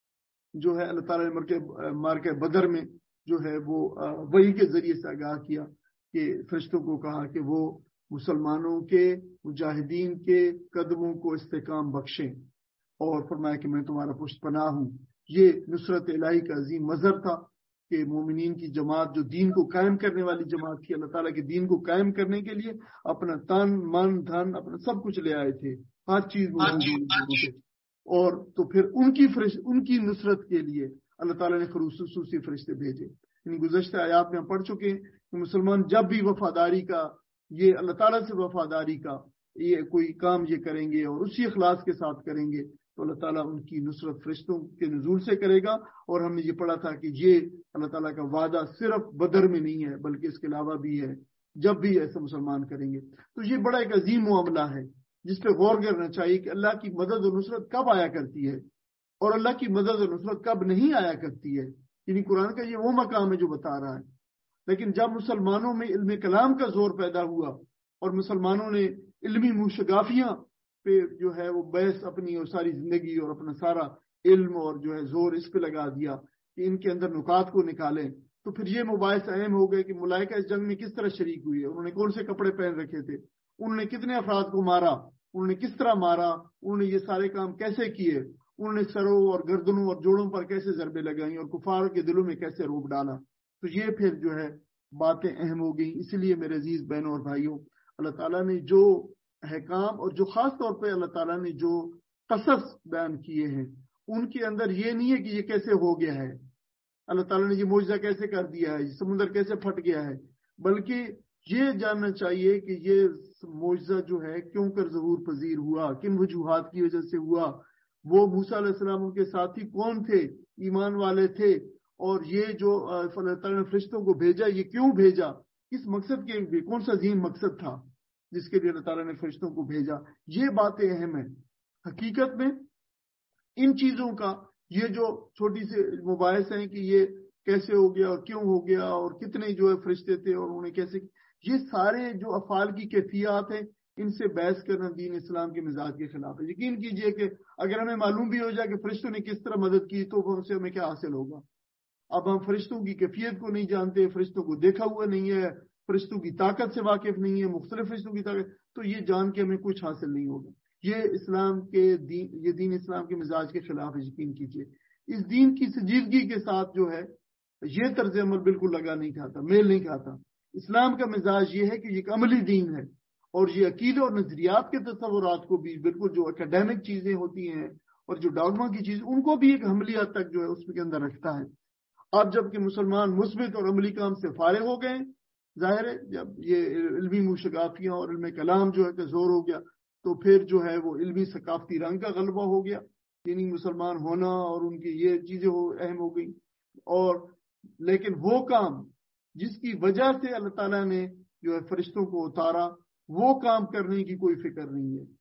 جو ہے اللہ تعالیٰ نے مارکہ بدر میں جو ہے وہ وحی کے ذریعے سے آگاہ کیا کہ فرشتوں کو کہا کہ وہ مسلمانوں کے مجاہدین کے قدموں کو استحکام بخشیں اور فرمایا کہ میں تمہارا پشت پناہ ہوں. یہ نصرت الہی کا عظیم مظہر تھا کہ مومنین کی جماعت جو دین کو قائم کرنے والی جماعت تھی، اللہ تعالیٰ کے دین کو قائم کرنے کے لیے اپنا تن من دھن اپنا سب کچھ لے آئے تھے، ہر چیز موجود. اور تو پھر ان کی فرشت ان کی نصرت کے لیے اللہ تعالیٰ نے خصوصی فرشتے بھیجے. یعنی گزشتہ آیات میں ہم پڑھ چکے ہیں کہ مسلمان جب بھی وفاداری کا یہ اللہ تعالیٰ سے وفاداری کا یہ کوئی کام یہ کریں گے اور اسی اخلاص کے ساتھ کریں گے تو اللہ تعالیٰ ان کی نصرت فرشتوں کے نزول سے کرے گا. اور ہم نے یہ پڑھا تھا کہ یہ اللہ تعالیٰ کا وعدہ صرف بدر میں نہیں ہے بلکہ اس کے علاوہ بھی ہے جب بھی ایسا مسلمان کریں گے. تو یہ بڑا ایک عظیم معاملہ ہے جس پہ غور کرنا چاہیے کہ اللہ کی مدد و نصرت کب آیا کرتی ہے اور اللہ کی مدد و نصرت کب نہیں آیا کرتی ہے. یعنی قرآن کا یہ وہ مقام ہے جو بتا رہا ہے. لیکن جب مسلمانوں میں علم کلام کا زور پیدا ہوا اور مسلمانوں نے علمی موشگافیاں پہ جو ہے وہ بحث اپنی اور ساری زندگی اور اپنا سارا علم اور جو ہے زور اس پہ لگا دیا کہ ان کے اندر نکات کو نکالیں, تو پھر یہ مباحث اہم ہو گئے کہ ملائکہ اس جنگ میں کس طرح شریک ہوئی ہے, انہوں نے کون سے کپڑے پہن رکھے تھے, انہوں نے کتنے افراد کو مارا, انہوں نے کس طرح مارا, انہوں نے یہ سارے کام کیسے کیے, انہوں نے سروں اور گردنوں اور جوڑوں پر کیسے ضربیں لگائیں اور کفار کے دلوں میں کیسے روب ڈالا. تو یہ پھر جو ہے باتیں اہم ہو گئیں. اس لیے میرے عزیز بہنوں اور بھائیوں, اللہ تعالیٰ نے جو احکام اور جو خاص طور پہ اللہ تعالیٰ نے جو قصص بیان کیے ہیں ان کے اندر یہ نہیں ہے کہ یہ کیسے ہو گیا ہے, اللہ تعالیٰ نے یہ معجزہ کیسے کر دیا ہے, یہ سمندر کیسے پھٹ گیا ہے, بلکہ یہ جاننا چاہیے کہ یہ معجزہ جو ہے کیوں کر ظہور پذیر ہوا, کن وجوہات کی وجہ سے ہوا, وہ موسیٰ علیہ السلام ان کے ساتھی کون تھے, ایمان والے تھے, اور یہ جو اللہ تعالیٰ نے فرشتوں کو بھیجا یہ کیوں بھیجا, کس مقصد کے لیے, کون سا عظیم مقصد تھا جس کے لیے اللہ تعالیٰ نے فرشتوں کو بھیجا. یہ باتیں اہم ہیں. حقیقت میں ان چیزوں کا یہ جو چھوٹی سی مباحث ہیں کہ یہ کیسے ہو گیا اور کیوں ہو گیا اور کتنے جو ہے فرشتے تھے اور انہوں نے کیسے, یہ سارے جو افعال کی کیفیات ہیں ان سے بحث کرنا دین اسلام کے مزاج کے خلاف ہے. یقین کیجئے کہ اگر ہمیں معلوم بھی ہو جائے کہ فرشتوں نے کس طرح مدد کی تو ان سے ہمیں کیا حاصل ہوگا. اب ہم فرشتوں کی کیفیت کو نہیں جانتے, فرشتوں کو دیکھا ہوا نہیں ہے, فرشتوں کی طاقت سے واقف نہیں ہے, مختلف فرشتوں کی طاقت, تو یہ جان کے ہمیں کچھ حاصل نہیں ہوگا. یہ اسلام کے دین, یہ دین اسلام کے مزاج کے خلاف ہے. یقین کیجئے اس دین کی سنجیدگی کے ساتھ جو ہے یہ طرز عمل بالکل لگا نہیں کھاتا, میل نہیں کھاتا. اسلام کا مزاج یہ ہے کہ یہ ایک عملی دین ہے اور یہ عقیدہ اور نظریات کے تصورات کو بھی بالکل جو اکیڈیمک چیزیں ہوتی ہیں اور جو ڈاگما کی چیز ان کو بھی ایک عملی حد تک جو ہے اس کے اندر رکھتا ہے. اب جب کہ مسلمان مثبت اور عملی کام سے فارغ ہو گئے, ظاہر ہے جب یہ علمی موشگافیاں اور علم کلام جو ہے کہ زور ہو گیا تو پھر جو ہے وہ علمی ثقافتی رنگ کا غلبہ ہو گیا, یعنی مسلمان ہونا اور ان کی یہ چیزیں اہم ہو گئی. اور لیکن وہ کام جس کی وجہ سے اللہ تعالیٰ نے جو ہے فرشتوں کو اتارا وہ کام کرنے کی کوئی فکر نہیں ہے.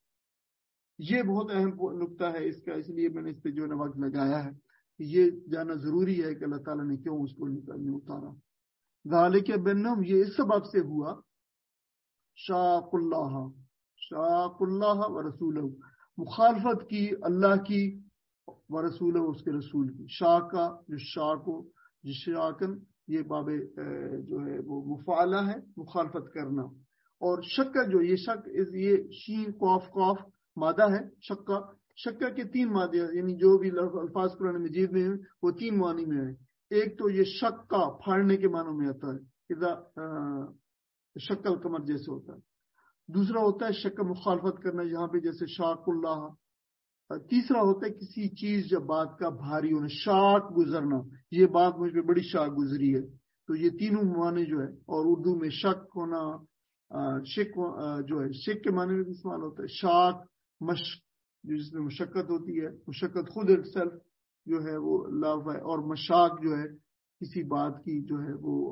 یہ بہت اہم نقطہ ہے اس کا, اس لیے میں نے اس پہ جو ہے وقت لگایا ہے. یہ جاننا ضروری ہے کہ اللہ تعالیٰ نے کیوں اس کو نکالنے اتارا. ذالک بانہم, یہ اس سبب سے ہوا, شاق اللہ شاق اللہ و رسولہ, مخالفت کی اللہ کی و رسولہ, اس کے رسول کی. شاقہ جو شاق ہو, جو شاقن یہ باب جو ہے وہ مفعلہ ہے, مخالفت کرنا. اور شکا جو یہ شک یہ شین قاف قاف مادہ ہے. شکا شکا کے تین مادے, یعنی جو بھی الفاظ قرآن مجید میں ہیں وہ تین معنی میں ہیں. ایک تو یہ شکا پھاڑنے کے معنوں میں آتا ہے, اذا شکل کمر جیسے ہوتا ہے. دوسرا ہوتا ہے شک مخالفت کرنا, یہاں پہ جیسے شاق اللہ. تیسرا ہوتا ہے کسی چیز یا بات کا بھاری ہونا, شاق گزرنا, یہ بات مجھ پہ بڑی شاق گزری ہے. تو یہ تینوں معنی جو ہے, اور اردو میں شک ہونا شک جو ہے شک کے معنی میں بھی استعمال ہوتا ہے. شاق مشق جس میں مشقت ہوتی ہے, مشقت خود ایک سیلف جو ہے وہ لو ہے, اور مشاق جو ہے کسی بات کی جو ہے وہ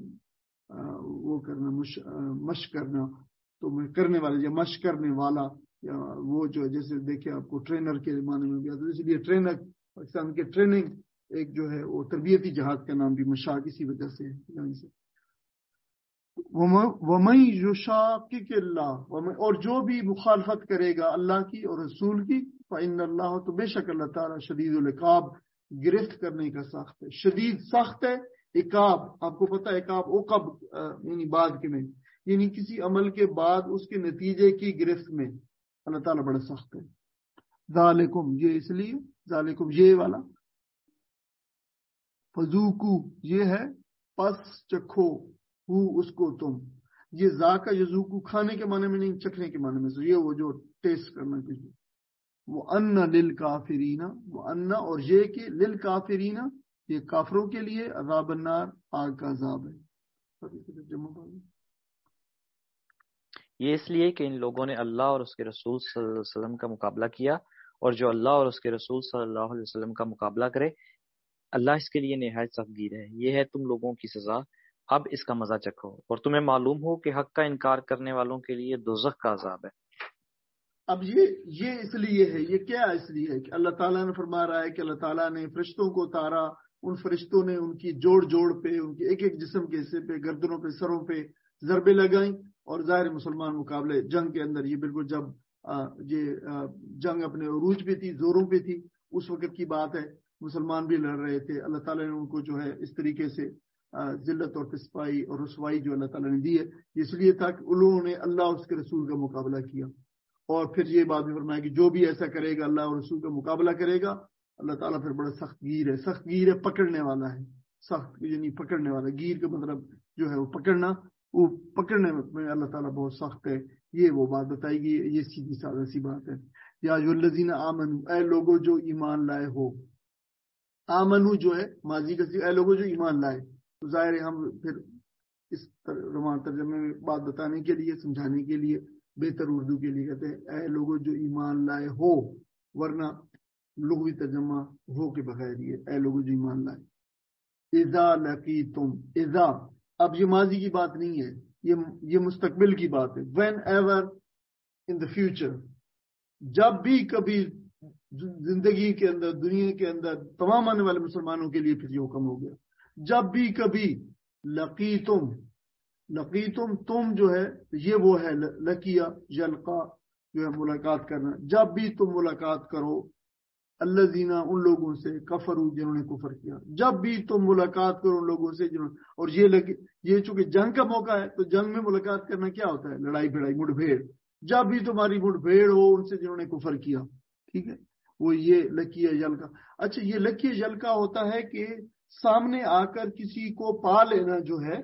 وہ کرنا مشق کرنا, تو میں کرنے والا یا مشق کرنے والا, یا وہ جو جیسے دیکھیں آپ کو ٹرینر کے معنی میں بھی آتا ہے. اس لیے ٹرینر پاکستان کے ٹریننگ ایک جو ہے وہ تربیتی جہاد کا نام بھی مشاق اسی وجہ سے ہے. وَمَن يُشَاقِقِ اللَّهَ, اور جو بھی مخالفت کرے گا اللہ کی اور رسول کی, فَإِنَّ اللَّهَ, تو بے شک اللہ تعالیٰ شدید العقاب, گرفت کرنے کا سخت ہے. شدید سخت ہے. عقاب آپ کو پتہ ہے, عقاب عقب یعنی بعد کے میں, یعنی کسی عمل کے بعد اس کے نتیجے کی گرفت میں اللہ تعالیٰ بڑا سخت ہے. ذالکم, یہ اس لیے ذالکم یہ والا, فذوقو یہ ہے پس چکھو, ہو اس کو تم. یہ ذاکا یذوقو کھانے کے معنی میں نہیں, چکھنے کے معنی میں سے, یہ وہ جو ٹیسٹ کرنا کسی. وہ ان للکافرین, وہ ان اور یہ کہ للکافرین, یہ کافروں کے لیے عذاب النار, آگ کا عذاب ہے. یہ اس لیے کہ ان لوگوں نے اللہ اور اس کے رسول صلی اللہ علیہ وسلم کا مقابلہ کیا اور جو اللہ اور اس کے رسول صلی اللہ علیہ وسلم کا مقابلہ کرے اللہ اس کے لیے نہایت سخت گیر ہے۔ یہ ہے تم لوگوں کی سزا، اب اس کا مزہ چکھو، اور تمہیں معلوم ہو کہ حق کا انکار کرنے والوں کے لیے دوزخ کا عذاب ہے۔ اب یہ یہ اس لیے ہے، یہ کیا اس لیے ہے کہ اللہ تعالیٰ نے فرما رہا ہے کہ اللہ تعالیٰ نے فرشتوں کو اتارا، ان فرشتوں نے ان کی جوڑ جوڑ پہ، ان کے ایک ایک جسم کے حصے پہ، گردنوں پہ، سروں پہ ضربے لگائیں، اور ظاہر مسلمان مقابلے جنگ کے اندر، یہ بالکل جب یہ جنگ اپنے عروج پہ تھی، زوروں پہ تھی، اس وقت کی بات ہے، مسلمان بھی لڑ رہے تھے، اللہ تعالیٰ نے ان کو جو ہے اس طریقے سے ذلت اور پسپائی اور رسوائی جو اللہ تعالیٰ نے دی ہے، اس لیے تھا کہ انہوں نے اللہ اور اس کے رسول کا مقابلہ کیا۔ اور پھر یہ بات بھی فرمایا کہ جو بھی ایسا کرے گا، اللہ اور رسول کا مقابلہ کرے گا، اللہ تعالیٰ پھر بڑا سخت گیر ہے، سخت گیر ہے، پکڑنے والا ہے، سخت یعنی پکڑنے والا، گیر کا مطلب جو ہے وہ پکڑنا، وہ پکڑنے میں اللہ تعالیٰ بہت سخت ہے۔ یہ وہ بات بتائی گئی، یہ سیدھی سادہ سی بات ہے۔ یا جو الذین آمنوا، اے لوگوں جو ایمان لائے ہو، آمنو جو ہے ماضی کا سی، اے لوگوں جو ایمان لائے، تو ظاہر ہے ہم پھر اس روان ترجمے میں بات بتانے کے لیے، سمجھانے کے لیے، بہتر اردو کے لیے کہتے ہیں اے لوگوں جو ایمان لائے ہو، ورنہ لغوی ترجمہ ہو کے بغیر یہ اے لوگوں جو ایمان لائے۔ اذا لقیتم، اذا اب یہ ماضی کی بات نہیں ہے، یہ یہ مستقبل کی بات ہے، whenever in the future, جب بھی کبھی زندگی کے اندر، دنیا کے اندر تمام آنے والے مسلمانوں کے لیے پھر یہ حکم ہو گیا، جب بھی کبھی لقیتم، لقیتم تم جو ہے یہ وہ ہے لقیہ یلقا جو ہے ملاقات کرنا، جب بھی تم ملاقات کرو الذین ان لوگوں سے کفروا جنہوں نے کفر کیا، جب بھی تم ملاقات کرو ان لوگوں سے جنہوں نے، اور یہ لگے یہ چونکہ جنگ کا موقع ہے تو جنگ میں ملاقات کرنا کیا ہوتا ہے؟ لڑائی بھڑائی، مڑ بھیڑ، جب بھی تمہاری مڑ بھیڑ ہو ان سے جنہوں نے کفر کیا، ٹھیک ہے، وہ یہ لقیہ یلقا۔ اچھا یہ لقیہ یلقا ہوتا ہے کہ سامنے آ کر کسی کو پا لینا جو ہے،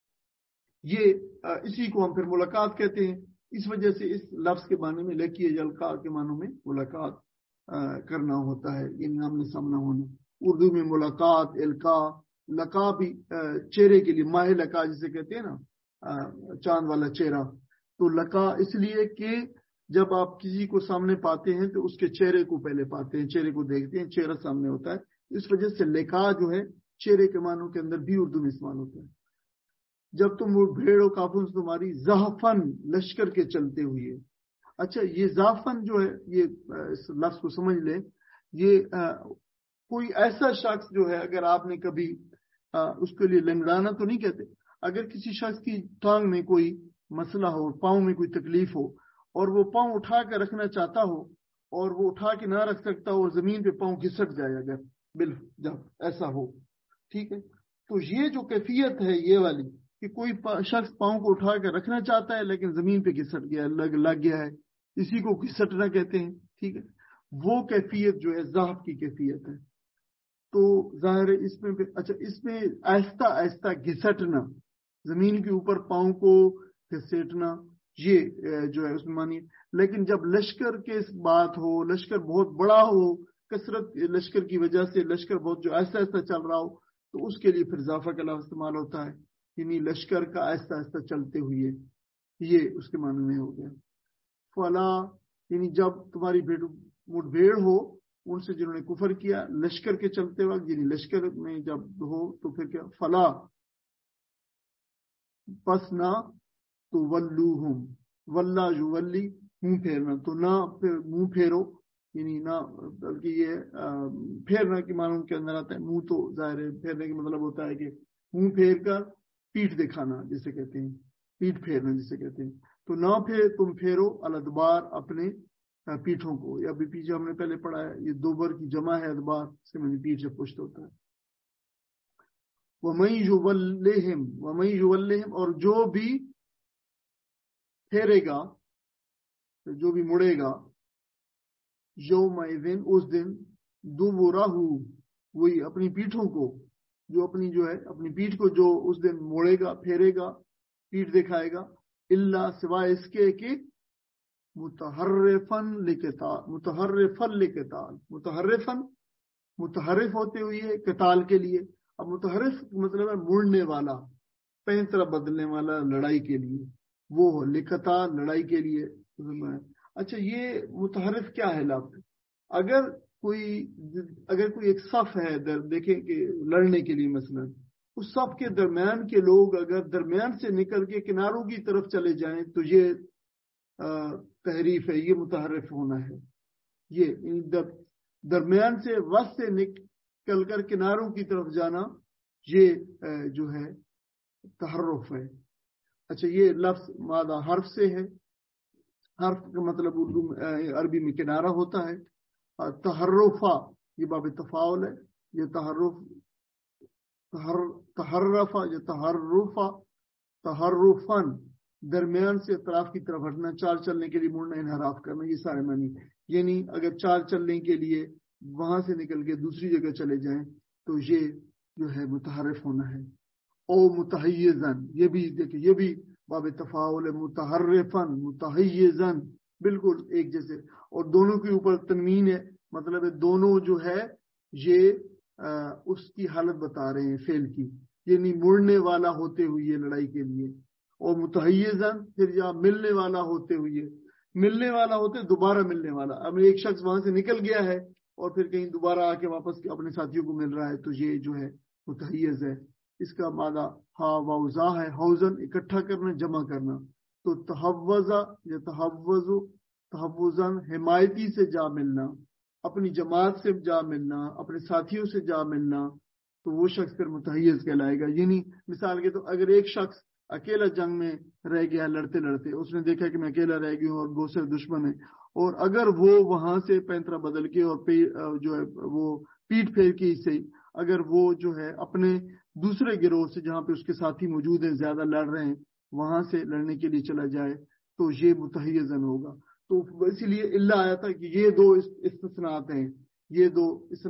یہ اسی کو ہم پھر ملاقات کہتے ہیں۔ اس وجہ سے اس لفظ کے معنی میں لقیہ یلقا کے معنوں میں ملاقات کرنا ہوتا ہے، یعنی آمنے سامنا ہونا۔ اردو میں ملاقات، القا، لقا بھی چہرے کے لیے، ماہ لقا جسے کہتے ہیں نا، چاند والا چہرہ، تو لقا اس لیے کہ جب آپ کسی کو سامنے پاتے ہیں تو اس کے چہرے کو پہلے پاتے ہیں، چہرے کو دیکھتے ہیں، چہرہ سامنے ہوتا ہے، اس وجہ سے لقا جو ہے چہرے کے معنوں کے اندر بھی اردو میں استعمال ہوتا ہے۔ جب تم وہ بھیڑ و کافن تمہاری زحفن لشکر کے چلتے ہوئے، اچھا یہ زعفن جو ہے، یہ اس لفظ کو سمجھ لیں، یہ کوئی ایسا شخص جو ہے، اگر آپ نے کبھی اس کے لیے لنگڑانا تو نہیں کہتے، اگر کسی شخص کی ٹانگ میں کوئی مسئلہ ہو، پاؤں میں کوئی تکلیف ہو، اور وہ پاؤں اٹھا کر رکھنا چاہتا ہو اور وہ اٹھا کے نہ رکھ سکتا ہو اور زمین پہ پاؤں گھسٹ جائے، اگر بل جب ایسا ہو، ٹھیک ہے، تو یہ جو کیفیت ہے یہ والی کہ کوئی شخص پاؤں کو اٹھا کر رکھنا چاہتا ہے لیکن زمین پہ گھسٹ گیا، لگ لگ گیا ہے، اسی کو گھسٹنا کہتے ہیں، ٹھیک ہے، وہ کیفیت جو ہے ضعف کی کیفیت ہے۔ تو ظاہر ہے اس میں اچھا اس میں آہستہ آہستہ گھسٹنا، زمین کے اوپر پاؤں کو گھسیٹنا، یہ جو ہے اس میں مانی۔ لیکن جب لشکر کے بات ہو، لشکر بہت بڑا ہو، کثرت لشکر کی وجہ سے لشکر بہت جو آہستہ آہستہ چل رہا ہو، تو اس کے لیے پھر اضافہ کا لفظ استعمال ہوتا ہے، یعنی لشکر کا آہستہ آہستہ چلتے ہوئے، یہ اس کے معنی میں ہو گیا۔ فلا یعنی جب تمہاری مٹ بھیڑ ہو ان سے جنہوں نے کفر کیا، لشکر کے چلتے وقت، یعنی لشکر میں جب ہو تو پھر کیا، فلا پس نہ، تو ولوہم، واللہ جو ولی منہ پھیرنا، تو نہ پھر منہ پھیرو، یعنی نہ بلکہ یہ پھیرنا کے معنی کے اندر آتا ہے، منہ تو ظاہر ہے پھیرنے کا مطلب ہوتا ہے کہ منہ پھیر کر پیٹھ دکھانا جسے کہتے ہیں، پیٹھ پھیرنا جسے کہتے ہیں، تو نہ پھر تم پھیرو الادبار اپنے پیٹھوں کو، یا بھی پیچھے ہم نے پہلے پڑھا ہے یہ دوبر کی جمع ہے ادبار، اس کے معنی پیٹھ سے پشت ہوتا ہے۔ وَمَن يُوَلِّهِمْ وَمَن يُوَلِّهِمْ اور جو بھی پھیرے گا، جو بھی مڑے گا، یومئذ اس دن، دبرہ وہی اپنی پیٹھوں کو، جو اپنی جو ہے اپنی پیٹھ کو جو اس دن موڑے گا، پھیرے گا، پیٹھ دکھائے گا، اللہ سوائے اس کے کہ متحرفن لقتال، متحرفن لقتال، متحرفن متحرف ہوتے ہوئے قتال کے لیے۔ اب متحرف مطلب ہے مڑنے والا، پین طرف بدلنے والا، لڑائی کے لیے، وہ لقتال لڑائی کے لیے۔ اچھا یہ متحرف کیا ہے لفظ؟ اگر کوئی اگر کوئی ایک صف ہے دیکھیں کہ لڑنے کے لیے مثلا اس صف کے درمیان کے لوگ اگر درمیان سے نکل کے کناروں کی طرف چلے جائیں تو یہ تحریف ہے, یہ متحرف ہونا ہے. یہ درمیان سے وسط سے نکل کر کناروں کی طرف جانا یہ جو ہے تحرف ہے. اچھا یہ لفظ مادہ حرف سے ہے. حرف کا مطلب اردو عربی میں کنارہ ہوتا ہے. تحرفا یہ باب تفاعل ہے. یہ تحرف تحرفا یہ تحرفا تحرفن درمیان سے اطراف کی طرف ہٹنا, چال چلنے کے لیے مڑنا, انحراف کرنا, یہ سارے معنی. یعنی اگر چال چلنے کے لیے وہاں سے نکل کے دوسری جگہ چلے جائیں تو یہ جو ہے متحرف ہونا ہے. او متحیزن یہ بھی دیکھیں یہ بھی باب تفاعل متحرفن متحیزن بالکل ایک جیسے, اور دونوں کے اوپر تنوین ہے, مطلب ہے دونوں جو ہے یہ آ, اس کی حالت بتا رہے ہیں فعل کی, یعنی مڑنے والا ہوتے ہوئے لڑائی کے لیے. اور متحیزن پھر یا ملنے والا ہوتے ہوئے, ملنے والا ہوتے دوبارہ ملنے والا. اب ایک شخص وہاں سے نکل گیا ہے اور پھر کہیں دوبارہ آ کے واپس اپنے ساتھیوں کو مل رہا ہے تو یہ جو ہے متحیز ہے. اس کا مادہ ہا واؤزا ہے, حوزن اکٹھا کرنا جمع کرنا. تو تحوزا یا تحوز تحوزن حمایتی سے جا ملنا, اپنی جماعت سے جا ملنا, اپنے ساتھیوں سے جا ملنا, تو وہ شخص پھر متحیز کہلائے گا. یعنی مثال کے تو اگر ایک شخص اکیلا جنگ میں رہ گیا لڑتے لڑتے, اس نے دیکھا کہ میں اکیلا رہ گیا ہوں اور بہت سے دشمن ہیں, اور اگر وہ وہاں سے پینترا بدل کے اور جو ہے وہ پیٹ پھیر کے سے اگر وہ جو ہے اپنے دوسرے گروہ سے جہاں پہ اس کے ساتھی موجود ہیں زیادہ لڑ رہے ہیں وہاں سے لڑنے کے لیے چلا جائے تو یہ متحیزن ہوگا. تو اسی لیے اللہ آیا تھا کہ یہ دو استثناءات ہیں, یہ دو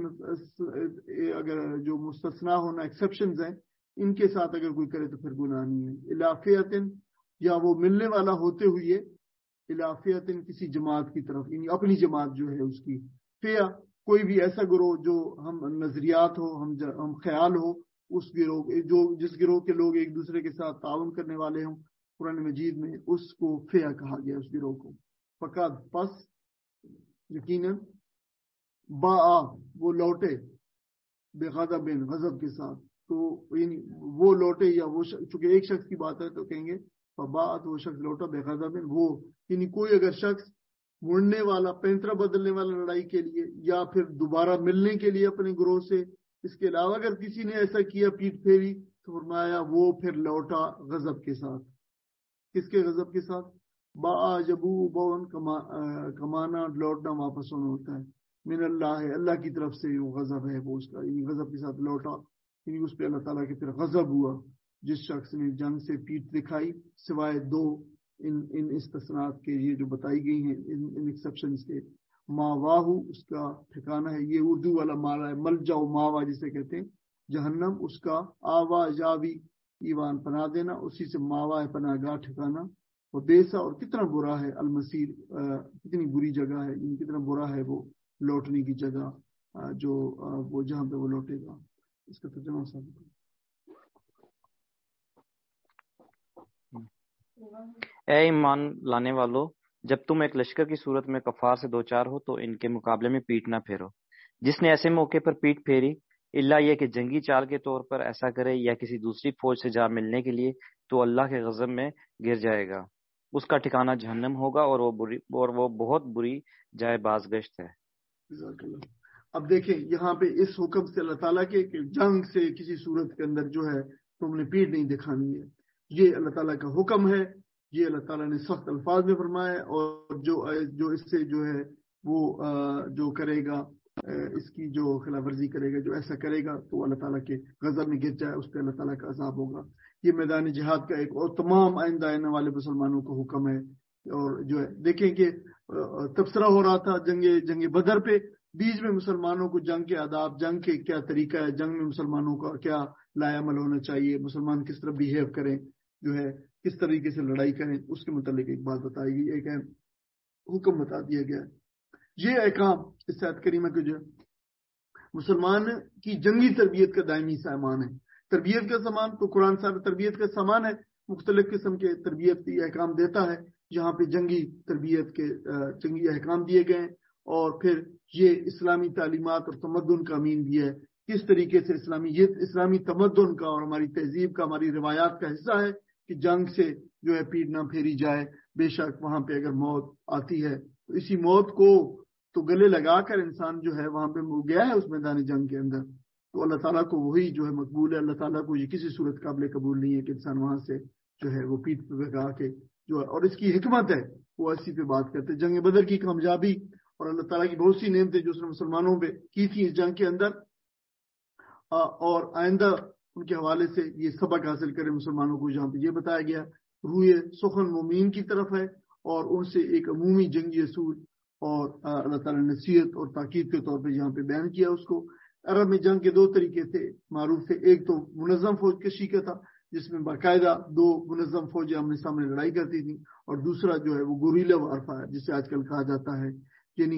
اگر جو مستثنا ہونا ایکسیپشنز ہیں ان کے ساتھ اگر کوئی کرے تو پھر گناہ نہیں ہے. الافیتن یا وہ ملنے والا ہوتے ہوئے, الافیتن کسی جماعت کی طرف, یعنی اپنی جماعت جو ہے اس کی. فیا کوئی بھی ایسا گروہ جو ہم نظریات ہو, ہم ہم خیال ہو, اس گروہ جو جس گروہ کے لوگ ایک دوسرے کے ساتھ تعاون کرنے والے ہوں, قرآن مجید میں اس کو فیا کہا گیا اس گروہ کو. فقط پس یقیناً با وہ لوٹے بے غضب غضب کے ساتھ, تو یعنی وہ لوٹے یا وہ چونکہ ایک شخص کی بات ہے تو کہیں گے فباعت وہ شخص لوٹا بے غضب, وہ یعنی کوئی اگر شخص مڑنے والا پینترا بدلنے والا لڑائی کے لیے یا پھر دوبارہ ملنے کے لیے اپنے گروہ سے, اس کے علاوہ اگر کسی نے ایسا کیا پیٹ پھیری تو فرمایا وہ پھر لوٹا غضب کے ساتھ. کس کے غضب کے ساتھ؟ با جبو بون کمانا لوٹنا واپس ہونا ہوتا ہے. من اللہ ہے اللہ کی طرف سے وہ غضب ہے وہ اس کا, یعنی غضب کے ساتھ لوٹا, یعنی اس پہ اللہ تعالیٰ کی طرف غضب ہوا جس شخص نے جنگ سے پیٹ دکھائی, سوائے دو ان ان استثناءات کے یہ جو بتائی گئی ہیں ان ان ایکسیپشنز کے. ماواہو اس کا ٹھکانہ ہے, یہ اردو والا مالا ہے, مل جاؤ ماوا جسے کہتے ہیں, جہنم اس کا آوا جاوی ایوان پناہ دینا, اسی سے ماوا ہے پناہ گاہ ٹھکانہ. اور بیسا اور کتنا برا ہے المسیر, کتنی بری جگہ ہے, کتنا برا ہے وہ لوٹنے کی جگہ جو وہ جہاں پہ وہ لوٹے گا. اس کا ترجمہ صاحب. اے ایمان لانے والو, جب تم ایک لشکر کی صورت میں کفار سے دوچار ہو تو ان کے مقابلے میں پیٹ نہ پھیرو. جس نے ایسے موقع پر پیٹ پھیری اللہ یہ کہ جنگی چال کے طور پر ایسا کرے یا کسی دوسری فوج سے جا ملنے کے لیے, تو اللہ کے غضب میں گر جائے گا. اس کا ٹھکانہ جہنم ہوگا اور وہ بری اور وہ بہت بری جائے باز گشت ہے. اب دیکھیں یہاں پہ اس حکم سے اللہ تعالیٰ کے کہ جنگ سے کسی صورت کے اندر جو ہے تم نے پیٹ نہیں دکھانی ہے, یہ اللہ تعالیٰ کا حکم ہے. یہ اللہ تعالیٰ نے سخت الفاظ میں فرمایا, اور جو جو اس سے جو ہے وہ جو کرے گا اس کی جو خلاف ورزی کرے گا, جو ایسا کرے گا تو اللہ تعالیٰ کے غضب میں گر جائے, اس پہ اللہ تعالیٰ کا عذاب ہوگا. یہ میدان جہاد کا ایک اور تمام آئندہ آنے والے مسلمانوں کا حکم ہے. اور جو ہے دیکھیں کہ تبصرہ ہو رہا تھا جنگ جنگ بدر پہ, بیچ میں مسلمانوں کو جنگ کے آداب, جنگ کے کیا طریقہ ہے, جنگ میں مسلمانوں کا کیا لایا عمل ہونا چاہیے, مسلمان کس طرح بیہیو کریں, جو ہے کس طریقے سے لڑائی کریں, اس کے متعلق ایک بات بتائی گئی, ایک حکم بتا دیا گیا. یہ احکام اس آیت کریمہ کے جو مسلمان کی جنگی تربیت کا دائمی سامان ہے. تربیت کا سامان تو قرآن صاحب تربیت کا سامان ہے, مختلف قسم کے تربیت کی احکام دیتا ہے, جہاں پہ جنگی تربیت کے جنگی احکام دیے گئے ہیں, اور پھر یہ اسلامی تعلیمات اور تمدن کا امین بھی ہے. کس طریقے سے اسلامی یہ اسلامی تمدن کا اور ہماری تہذیب کا ہماری روایات کا حصہ ہے کہ جنگ سے جو ہے پیٹ نہ پھیری جائے. بے شک وہاں پہ اگر موت آتی ہے تو اسی موت کو تو گلے لگا کر انسان جو ہے وہاں پہ گیا ہے اس میدان جنگ کے اندر, تو اللہ تعالیٰ کو وہی جو ہے مقبول ہے. اللہ تعالیٰ کو یہ کسی صورت قابل قبول نہیں ہے کہ انسان وہاں سے جو ہے وہ پیٹ پہ لگا کے جو ہے, اور اس کی حکمت ہے وہ اسی پہ بات کرتے ہیں. جنگ بدر کی کامیابی اور اللہ تعالیٰ کی بہت سی نعمتیں جو اس نے مسلمانوں پہ کی تھی اس جنگ کے اندر, اور آئندہ ان کے حوالے سے یہ سبق حاصل کرے مسلمانوں کو. جہاں پہ یہ بتایا گیا روح سخن مومین کی طرف ہے اور ان سے ایک عمومی جنگی اصول اور اللہ تعالیٰ نے نصیحت اور تاکید کے طور پہ یہاں پہ بیان کیا اس کو. عرب میں جنگ کے دو طریقے تھے معروف تھے. ایک تو منظم فوج کشی کا تھا جس میں باقاعدہ دو منظم فوجیں آمنے سامنے لڑائی کرتی تھیں, اور دوسرا جو ہے وہ گوریلا وارفائر جسے آج کل کہا جاتا ہے, یعنی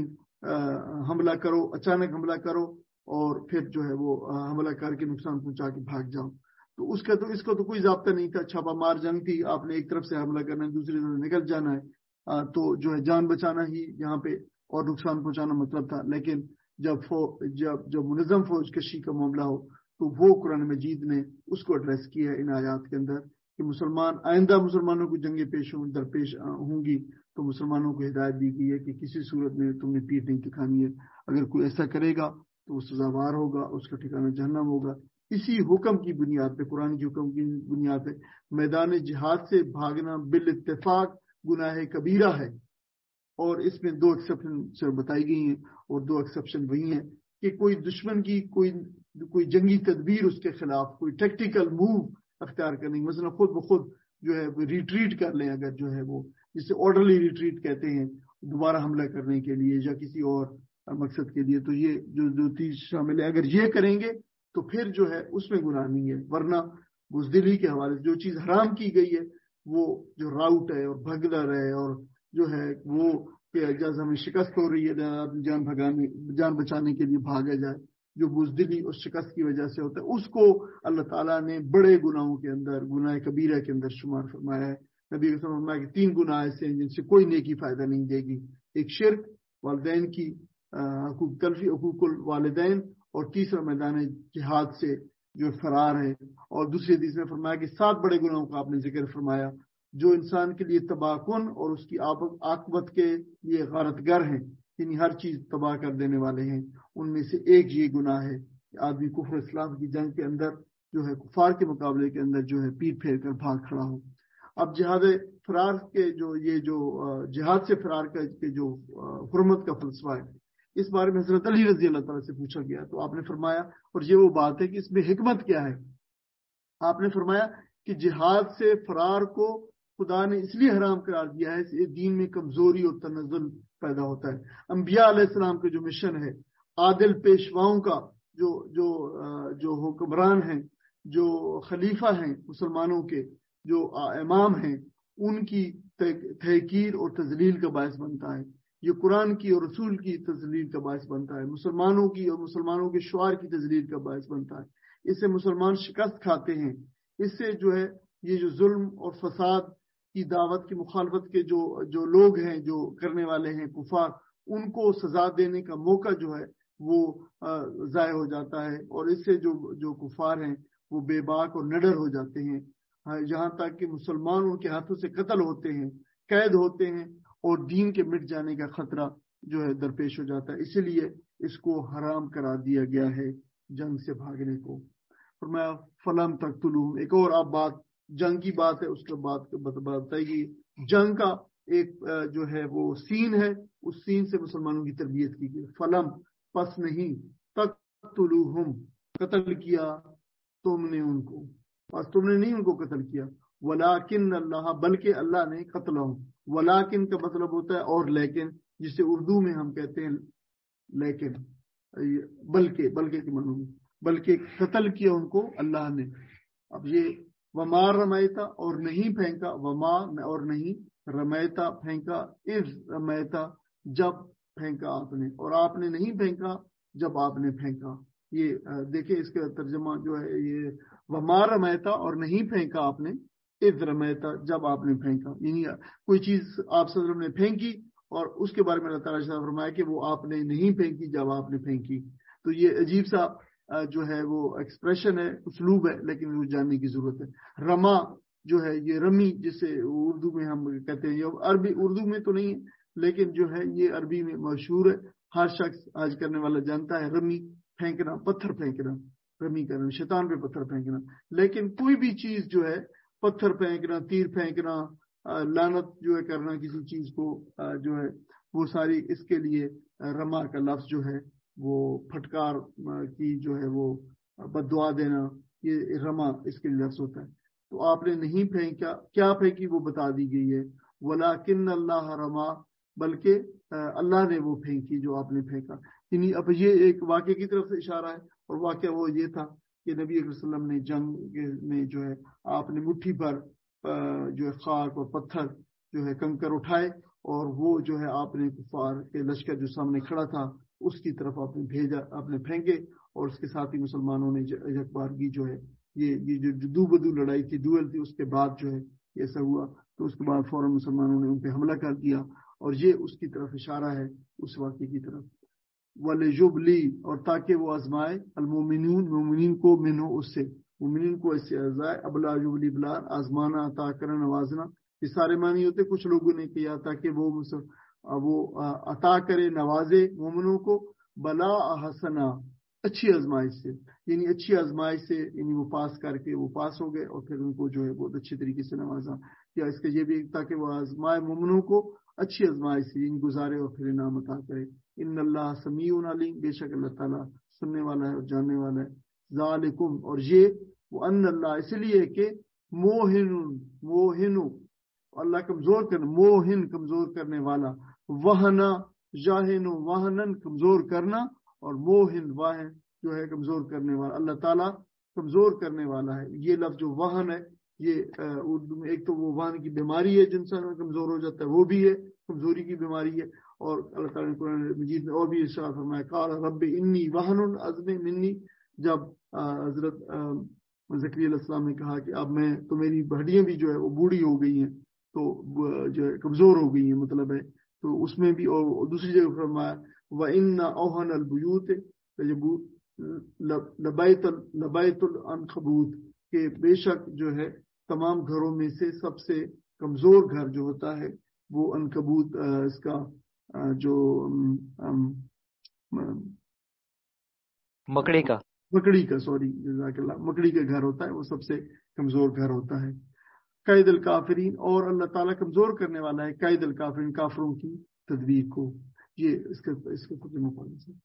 حملہ کرو, اچانک حملہ کرو اور پھر جو ہے وہ حملہ کر کے نقصان پہنچا کے بھاگ جاؤ. تو اس کا تو اس کا تو کوئی ضابطہ نہیں تھا. چھاپا مار جنگ تھی, آپ نے ایک طرف سے حملہ کرنا ہے دوسری طرف نکل جانا ہے, تو جو ہے جان بچانا ہی یہاں پہ اور نقصان پہنچانا مطلب تھا. لیکن جب جب جب منظم فوج کشی کا معاملہ ہو تو وہ قرآن مجید نے اس کو ایڈریس کیا ہے ان آیات کے اندر کہ مسلمان آئندہ مسلمانوں کو جنگیں پیش ہوں درپیش ہوں گی تو مسلمانوں کو ہدایت دی گئی ہے کہ کسی صورت میں تم نے پیٹ نہیں دکھانی ہے. اگر کوئی ایسا کرے گا تو وہ سزاوار ہوگا, اس کا ٹھکانہ جہنم ہوگا. اسی حکم کی بنیاد پہ, قرآن کے حکم کی بنیاد پہ میدان جہاد سے بھاگنا بالاتفاق گناہ کبیرہ ہے, اور اس میں دو ایکسیپشن بتائی گئی ہیں, اور دو ایکسیپشن وہی ہیں کہ کوئی دشمن کی کوئی کوئی جنگی تدبیر اس کے خلاف کوئی ٹیکٹیکل موو اختیار کرنے, مثلا خود بخود جو ہے ریٹریٹ کر لیں, اگر جو ہے وہ جسے آرڈرلی ریٹریٹ کہتے ہیں دوبارہ حملہ کرنے کے لیے یا کسی اور مقصد کے لیے, تو یہ جو جو چیز شامل ہے اگر یہ کریں گے تو پھر جو ہے اس میں گناہ نہیں ہے. ورنہ بزدلی کے حوالے سے جو چیز حرام کی گئی ہے وہ جو راؤٹ ہے اور بھگدڑ ہے اور جو ہے وہ کہ جیسے ہمیں شکست ہو رہی ہے جان بھگانے جان بچانے کے لیے بھاگا جائے, جو بزدلی اور شکست کی وجہ سے ہوتا ہے اس کو اللہ تعالیٰ نے بڑے گناہوں کے اندر گناہ کبیرہ کے اندر شمار فرمایا ہے. نبی نے فرمایا کہ تین گناہ ایسے ہیں جن سے کوئی نیکی فائدہ نہیں دے گی. ایک شرک, والدین کی حقوق تلفی حقوق الوالدین, اور تیسرا میدان جہاد سے جو فرار ہے. اور دوسری حدیث میں فرمایا کہ سات بڑے گناہوں کا آپ نے ذکر فرمایا جو انسان کے لیے تباہ کن اور اس کی عاقبت کے لیے غارت گر ہیں, یعنی ہر چیز تباہ کر دینے والے ہیں. ان میں سے ایک یہ گناہ ہے کہ آدمی کفر اسلام کی جنگ کے اندر جو ہے کفار کے مقابلے کے اندر جو ہے پیٹ پھیر کر بھاگ کھڑا ہو. اب جہاد فرار کے جو یہ جو جہاد سے فرار کا جو حرمت کا فلسفہ ہے, اس بارے میں حضرت علی رضی اللہ تعالیٰ سے پوچھا گیا تو آپ نے فرمایا, اور یہ وہ بات ہے کہ اس میں حکمت کیا ہے, آپ نے فرمایا کہ جہاد سے فرار کو خدا نے اس لیے حرام قرار دیا ہے کہ دین میں کمزوری اور تنزل پیدا ہوتا ہے. انبیاء علیہ السلام کا جو مشن ہے, عادل پیشواؤں کا جو جو جو حکمران ہیں, جو خلیفہ ہیں مسلمانوں کے, جو امام ہیں, ان کی تحقیر اور تذلیل کا باعث بنتا ہے. یہ قرآن کی اور رسول کی تذلیل کا باعث بنتا ہے, مسلمانوں کی اور مسلمانوں کے شعار کی تذلیل کا باعث بنتا ہے. اس سے مسلمان شکست کھاتے ہیں. اس سے جو ہے یہ جو ظلم اور فساد کی دعوت کی مخالفت کے جو جو لوگ ہیں, جو کرنے والے ہیں کفار, ان کو سزا دینے کا موقع جو ہے وہ ضائع ہو جاتا ہے, اور اس سے جو جو کفار ہیں وہ بے باک اور نڈر ہو جاتے ہیں, جہاں تک کہ مسلمان ان کے ہاتھوں سے قتل ہوتے ہیں, قید ہوتے ہیں, اور دین کے مٹ جانے کا خطرہ جو ہے درپیش ہو جاتا ہے. اسی لیے اس کو حرام قرار دیا گیا ہے جنگ سے بھاگنے کو. فرمایا فلم تقتلوہم, ایک اور آپ بات جنگ کی بات ہے, اس کے بعد بتائی گئی جنگ کا ایک جو ہے وہ سین ہے, اس سین سے مسلمانوں کی تربیت کی گئی. فلم پس نہیں, تقتلوہم قتل کیا تم نے ان کو, بس تم نے نہیں ان کو قتل کیا. ولیکن اللہ, بلکہ اللہ نے قتلہم. ولیکن کا مطلب ہوتا ہے اور لیکن, جسے اردو میں ہم کہتے ہیں لیکن, بلکہ بلکہ کے معنی میں, بلکہ قتل کیا ان کو اللہ نے. اب یہ وما رمیتا, اور نہیں پھینکا, وما اور نہیں, رمیتا پھینکا, اذ رمیتا جب پھینکا آپ نے, اور آپ نے نہیں پھینکا جب آپ نے پھینکا. یہ دیکھیں اس کا ترجمہ جو ہے یہ وما رمیتا, اور نہیں پھینکا آپ نے, اذ رمیتا جب آپ نے پھینکا, یعنی کوئی چیز آپ صلی اللہ علیہ وسلم نے پھینکی اور اس کے بارے میں اللہ تعالیٰ نے فرمایا کہ وہ آپ نے نہیں پھینکی جب آپ نے پھینکی. تو یہ عجیب سا جو ہے وہ ایکسپریشن ہے, اسلوب ہے, لیکن وہ جاننے کی ضرورت ہے. رما جو ہے یہ رمی جسے اردو میں ہم کہتے ہیں, عربی اردو میں تو نہیں ہے لیکن جو ہے یہ عربی میں مشہور ہے, ہر شخص آج کرنے والا جانتا ہے. رمی پھینکنا, پتھر پھینکنا, رمی کرنا, شیطان پہ پتھر پھینکنا. لیکن کوئی بھی چیز جو ہے پتھر پھینکنا, تیر پھینکنا, لعنت جو ہے کرنا کسی چیز کو جو ہے وہ ساری اس کے لیے رما کا لفظ جو ہے وہ پھٹکار کی جو ہے وہ بد دعا دینا, یہ رما اس کے لیے لفظ ہوتا ہے. تو آپ نے نہیں پھینکا, کیا پھینکی وہ بتا دی گئی ہے. ولیکن اللہ رما, بلکہ اللہ نے وہ پھینکی جو آپ نے پھینکا. یعنی اب یہ ایک واقعے کی طرف سے اشارہ ہے, اور واقعہ وہ یہ تھا کہ نبی علیہ وسلم نے جنگ میں جو ہے آپ نے مٹھی پر جو ہے خاک اور پتھر جو ہے کنکر اٹھائے, اور وہ جو ہے آپ نے کفار کے لشکر جو سامنے کھڑا تھا اس کی طرف آپ نے بھیجا, آپ نے پھینکے, اور اس کے ساتھ ہی مسلمانوں نے یک بارگی جو ہے یہ یہ جو دو بدو لڑائی تھی, ڈوئل تھی, اس کے بعد جو ہے ایسا ہوا. تو اس کے بعد فوراً مسلمانوں نے ان پہ حملہ کر دیا, اور یہ اس کی طرف اشارہ ہے, اس واقعے کی طرف. وَلِجُبْلِي, اور تاکہ وہ آزمائے المومنون, مومنین کو, منو اس سے, مومنین کو اس سے آزمائے. ابلا جبلی بلا, آزمانا, عطا کرنا, نوازنا, یہ سارے معنی ہوتے. کچھ لوگوں نے کیا تاکہ وہ وہ عطا کرے, نوازے مومنوں کو. بلا حسنا, اچھی آزمائش سے, یعنی اچھی آزمائش سے, یعنی وہ پاس کر کے وہ پاس ہو گئے, اور پھر ان کو جو ہے بہت اچھے طریقے سے نوازا. یا اس کے یہ بھی تاکہ وہ آزمائے مومنوں کو اچھی آزمائش سے, یعنی گزارے اور پھر انعام عطا کرے. ان اللہ سمیع علیم, بے شک اللہ تعالیٰ سننے والا ہے اور جاننے والا ہے. ذالکم, اور یہ وہ ان اللہ, اس لیے کہ موہن, موہن اللہ کمزور کرنے, موہن کمزور کرنے والا, وہنا جاہن, وہنن کمزور کرنا, اور موہن واہن جو ہے کمزور کرنے والا. اللہ تعالیٰ کمزور کرنے والا ہے. یہ لفظ جو وہن ہے یہ اردو میں ایک تو وہ وہن کی بیماری ہے جو انسان میں کمزور ہو جاتا ہے, وہ بھی ہے کمزوری کی بیماری ہے. اور اللہ تعالیٰ نے قرآن مجید میں اور بھی ارشاد فرمایا, قال رب انی وہن عظم منی, جب حضرت زکریا علیہ السلام نے کہا کہ اب میں تو میری ہڈیاں بھی جو ہے وہ بوڑھی ہو گئی ہیں, تو جو ہے کمزور ہو گئی ہیں مطلب ہے. تو اس میں بھی, اور دوسری جگہ فرمایا وَإِنَّ أَوْهَنَ الْبُيُوتِ لَبَيْتُ الْعَنْكَبُوتِ, کہ بے شک جو ہے تمام گھروں میں سے سب سے کمزور گھر جو ہوتا ہے وہ عنکبوت, اس کا جو مکڑی کا مکڑی کا سوری جزاک اللہ مکڑی کا گھر ہوتا ہے, وہ سب سے کمزور گھر ہوتا ہے. قید الکافرین, اور اللہ تعالیٰ کمزور کرنے والا ہے قید الکافرین, کافروں کی تدبیر کو. یہ اس کے اس کے ترجمہ پڑھنے سے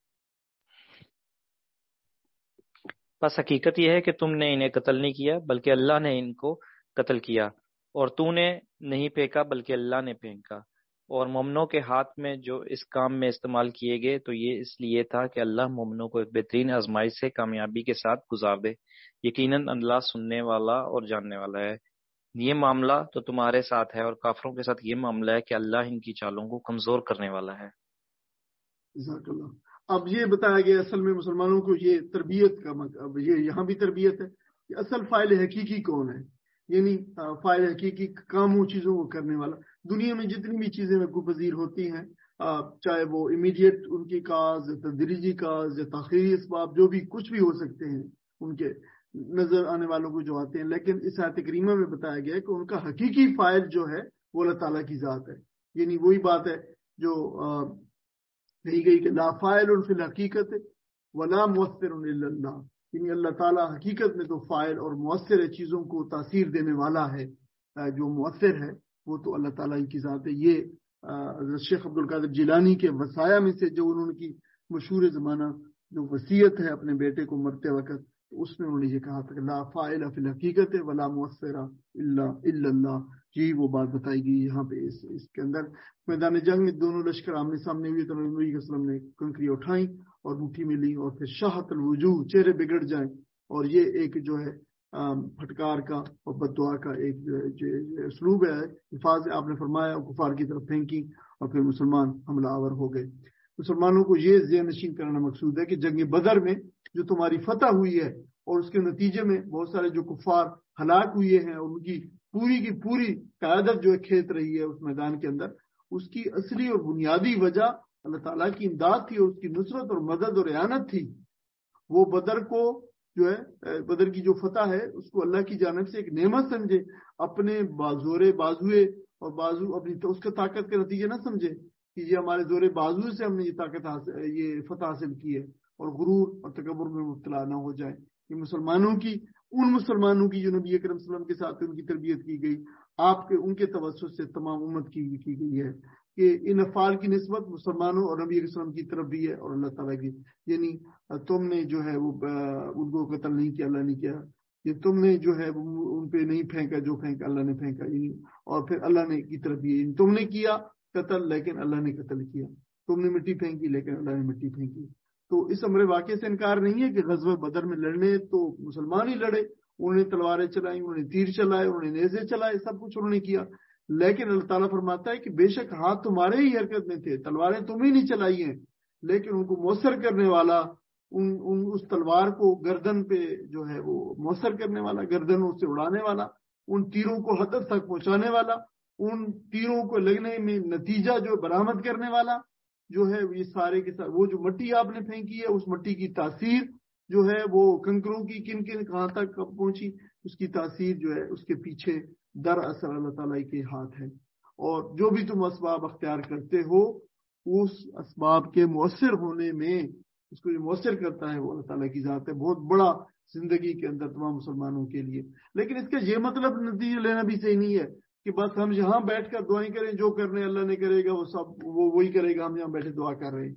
بس حقیقت یہ ہے کہ تم نے انہیں قتل نہیں کیا بلکہ اللہ نے ان کو قتل کیا, اور تو نے نہیں پھینکا بلکہ اللہ نے پھینکا. اور مومنوں کے ہاتھ میں جو اس کام میں استعمال کیے گئے تو یہ اس لیے تھا کہ اللہ مومنوں کو ایک بہترین آزمائش سے کامیابی کے ساتھ گزار دے. یقیناً اللہ سننے والا اور جاننے والا ہے. یہ معاملہ تو تمہارے ساتھ ہے, اور کافروں کے ساتھ یہ معاملہ ہے کہ اللہ ان کی چالوں کو کمزور کرنے والا ہے. جزاک اللہ. اب یہ بتایا گیا اصل میں مسلمانوں کو یہ تربیت کا مطلب, یہ یہاں بھی تربیت ہے کہ اصل فاعل حقیقی کون ہے, یعنی فاعل حقیقی کاموں چیزوں کو کرنے والا. دنیا میں جتنی بھی چیزیں وقوع پذیر ہوتی ہیں, چاہے وہ امیڈیٹ ان کی کاز, تدریجی کاز, یا تاخیری اسباب, جو بھی کچھ بھی ہو سکتے ہیں ان کے نظر آنے والوں کو جو آتے ہیں, لیکن اس آیت کریمہ میں بتایا گیا ہے کہ ان کا حقیقی فاعل جو ہے وہ اللہ تعالیٰ کی ذات ہے. یعنی وہی بات ہے جو کہی گئی کہ لا فاعل فی الحقیقت ولا مؤثر الا اللہ, یعنی اللہ تعالیٰ حقیقت میں تو فاعل اور مؤثر ہے, چیزوں کو تاثیر دینے والا ہے. جو مؤثر ہے وہ تو اللہ تعالیٰ کی ذات ہے. یہ حضرت شیخ عبد القادر جیلانی کے وصایا میں سے جو انہوں کی مشہور زمانہ جو وصیت ہے اپنے بیٹے کو مرتے وقت, اس میں انہوں نے یہ کہا تھا کہ لا فاعل فی الحقیقت ولا مؤثر الا الا اللہ. یہی وہ بات بتائی گئی یہاں پہ اس, اس کے اندر. میدان جنگ میں دونوں لشکر آمنے سامنے ہوئے تو نبی علیہ السلام نے کنکریاں اٹھائیں اور مٹھی میں لی, اور پھر شاہت الوجوہ, چہرے بگڑ جائیں. اور یہ ایک جو ہے پھٹکار کا اور بددعا کا ایک جو اسلوب ہے, حفاظ آپ نے فرمایا, اور کفار کی طرف پھینکی اور پھر مسلمان حملہ آور ہو گئے. مسلمانوں کو یہ ذہن نشین کرنا مقصود ہے کہ جنگ بدر میں جو تمہاری فتح ہوئی ہے اور اس کے نتیجے میں بہت سارے جو کفار ہلاک ہوئے ہیں, اور ان کی پوری کی پوری قیادت جو ہے کھیت رہی ہے اس میدان کے اندر, اس کی اصلی اور بنیادی وجہ اللہ تعالیٰ کی امداد تھی اور اس کی نصرت اور مدد اور اعانت تھی. وہ بدر کو جو ہے بدر کی جو فتح ہے اس کو اللہ کی جانب سے ایک نعمت سمجھے, اپنے بازورے بازوئے اور بازو اپنی اس کا طاقت کا نتیجہ نہ سمجھے کہ یہ ہمارے زور بازو سے ہم نے یہ طاقت حاصل یہ فتح حاصل کی ہے, اور غرور اور تکبر میں مبتلا نہ ہو جائے. یہ مسلمانوں کی ان مسلمانوں کی جو نبی اکرم صلی اللہ علیہ وسلم کے ساتھ ان کی تربیت کی گئی, آپ کے ان کے توسط سے تمام امت کی کی گئی ہے کہ ان افعال کی نسبت مسلمانوں اور نبی علیہ السلام کی طرف بھی ہے اور اللہ تعالیٰ کی. یعنی تم نے جو ہے وہ ان کو قتل نہیں کیا, اللہ نے کیا, یہ تم نے جو ہے ان پہ نہیں پھینکا جو پھینکا اللہ نے پھینکا, یعنی اور پھر اللہ نے کی طرف بھی, یعنی تم نے کیا قتل لیکن اللہ نے قتل کیا, تم نے مٹی پھینکی لیکن اللہ نے مٹی پھینکی. تو اس امر واقعے سے انکار نہیں ہے کہ غزوہ بدر میں لڑنے تو مسلمان ہی لڑے, انہوں نے تلواریں چلائیں, انہوں نے تیر چلائے, انہوں نے نیزے چلائے, سب کچھ انہوں نے کیا. لیکن اللہ تعالیٰ فرماتا ہے کہ بے شک ہاتھ تمہارے ہی حرکت میں تھے, تلواریں تم ہی نہیں چلائی ہیں, لیکن ان کو مؤثر کرنے والا, ان, ان اس تلوار کو گردن پہ جو ہے وہ مؤثر کرنے والا, گردن سے اڑانے والا, ان تیروں کو ہدف تک پہنچانے والا, ان تیروں کو لگنے میں نتیجہ جو برآمد کرنے والا جو ہے, یہ سارے کے ساتھ وہ جو مٹی آپ نے پھینکی ہے اس مٹی کی تاثیر جو ہے وہ کنکروں کی کن کن کہاں تک پہنچی, اس کی تاثیر جو ہے اس کے پیچھے دراصل اللہ تعالیٰ کے ہاتھ ہے. اور جو بھی تم اسباب اختیار کرتے ہو اس اسباب کے مؤثر ہونے میں اس کو جو مؤثر کرتا ہے وہ اللہ تعالیٰ کی ذات ہے, بہت بڑا زندگی کے اندر تمام مسلمانوں کے لیے. لیکن اس کا یہ مطلب نتیجہ لینا بھی صحیح نہیں ہے کہ بس ہم یہاں بیٹھ کر دعائیں کریں, جو کرنے اللہ نے کرے گا وہ سب وہ وہی کرے گا, ہم یہاں بیٹھے دعا کر رہے ہیں.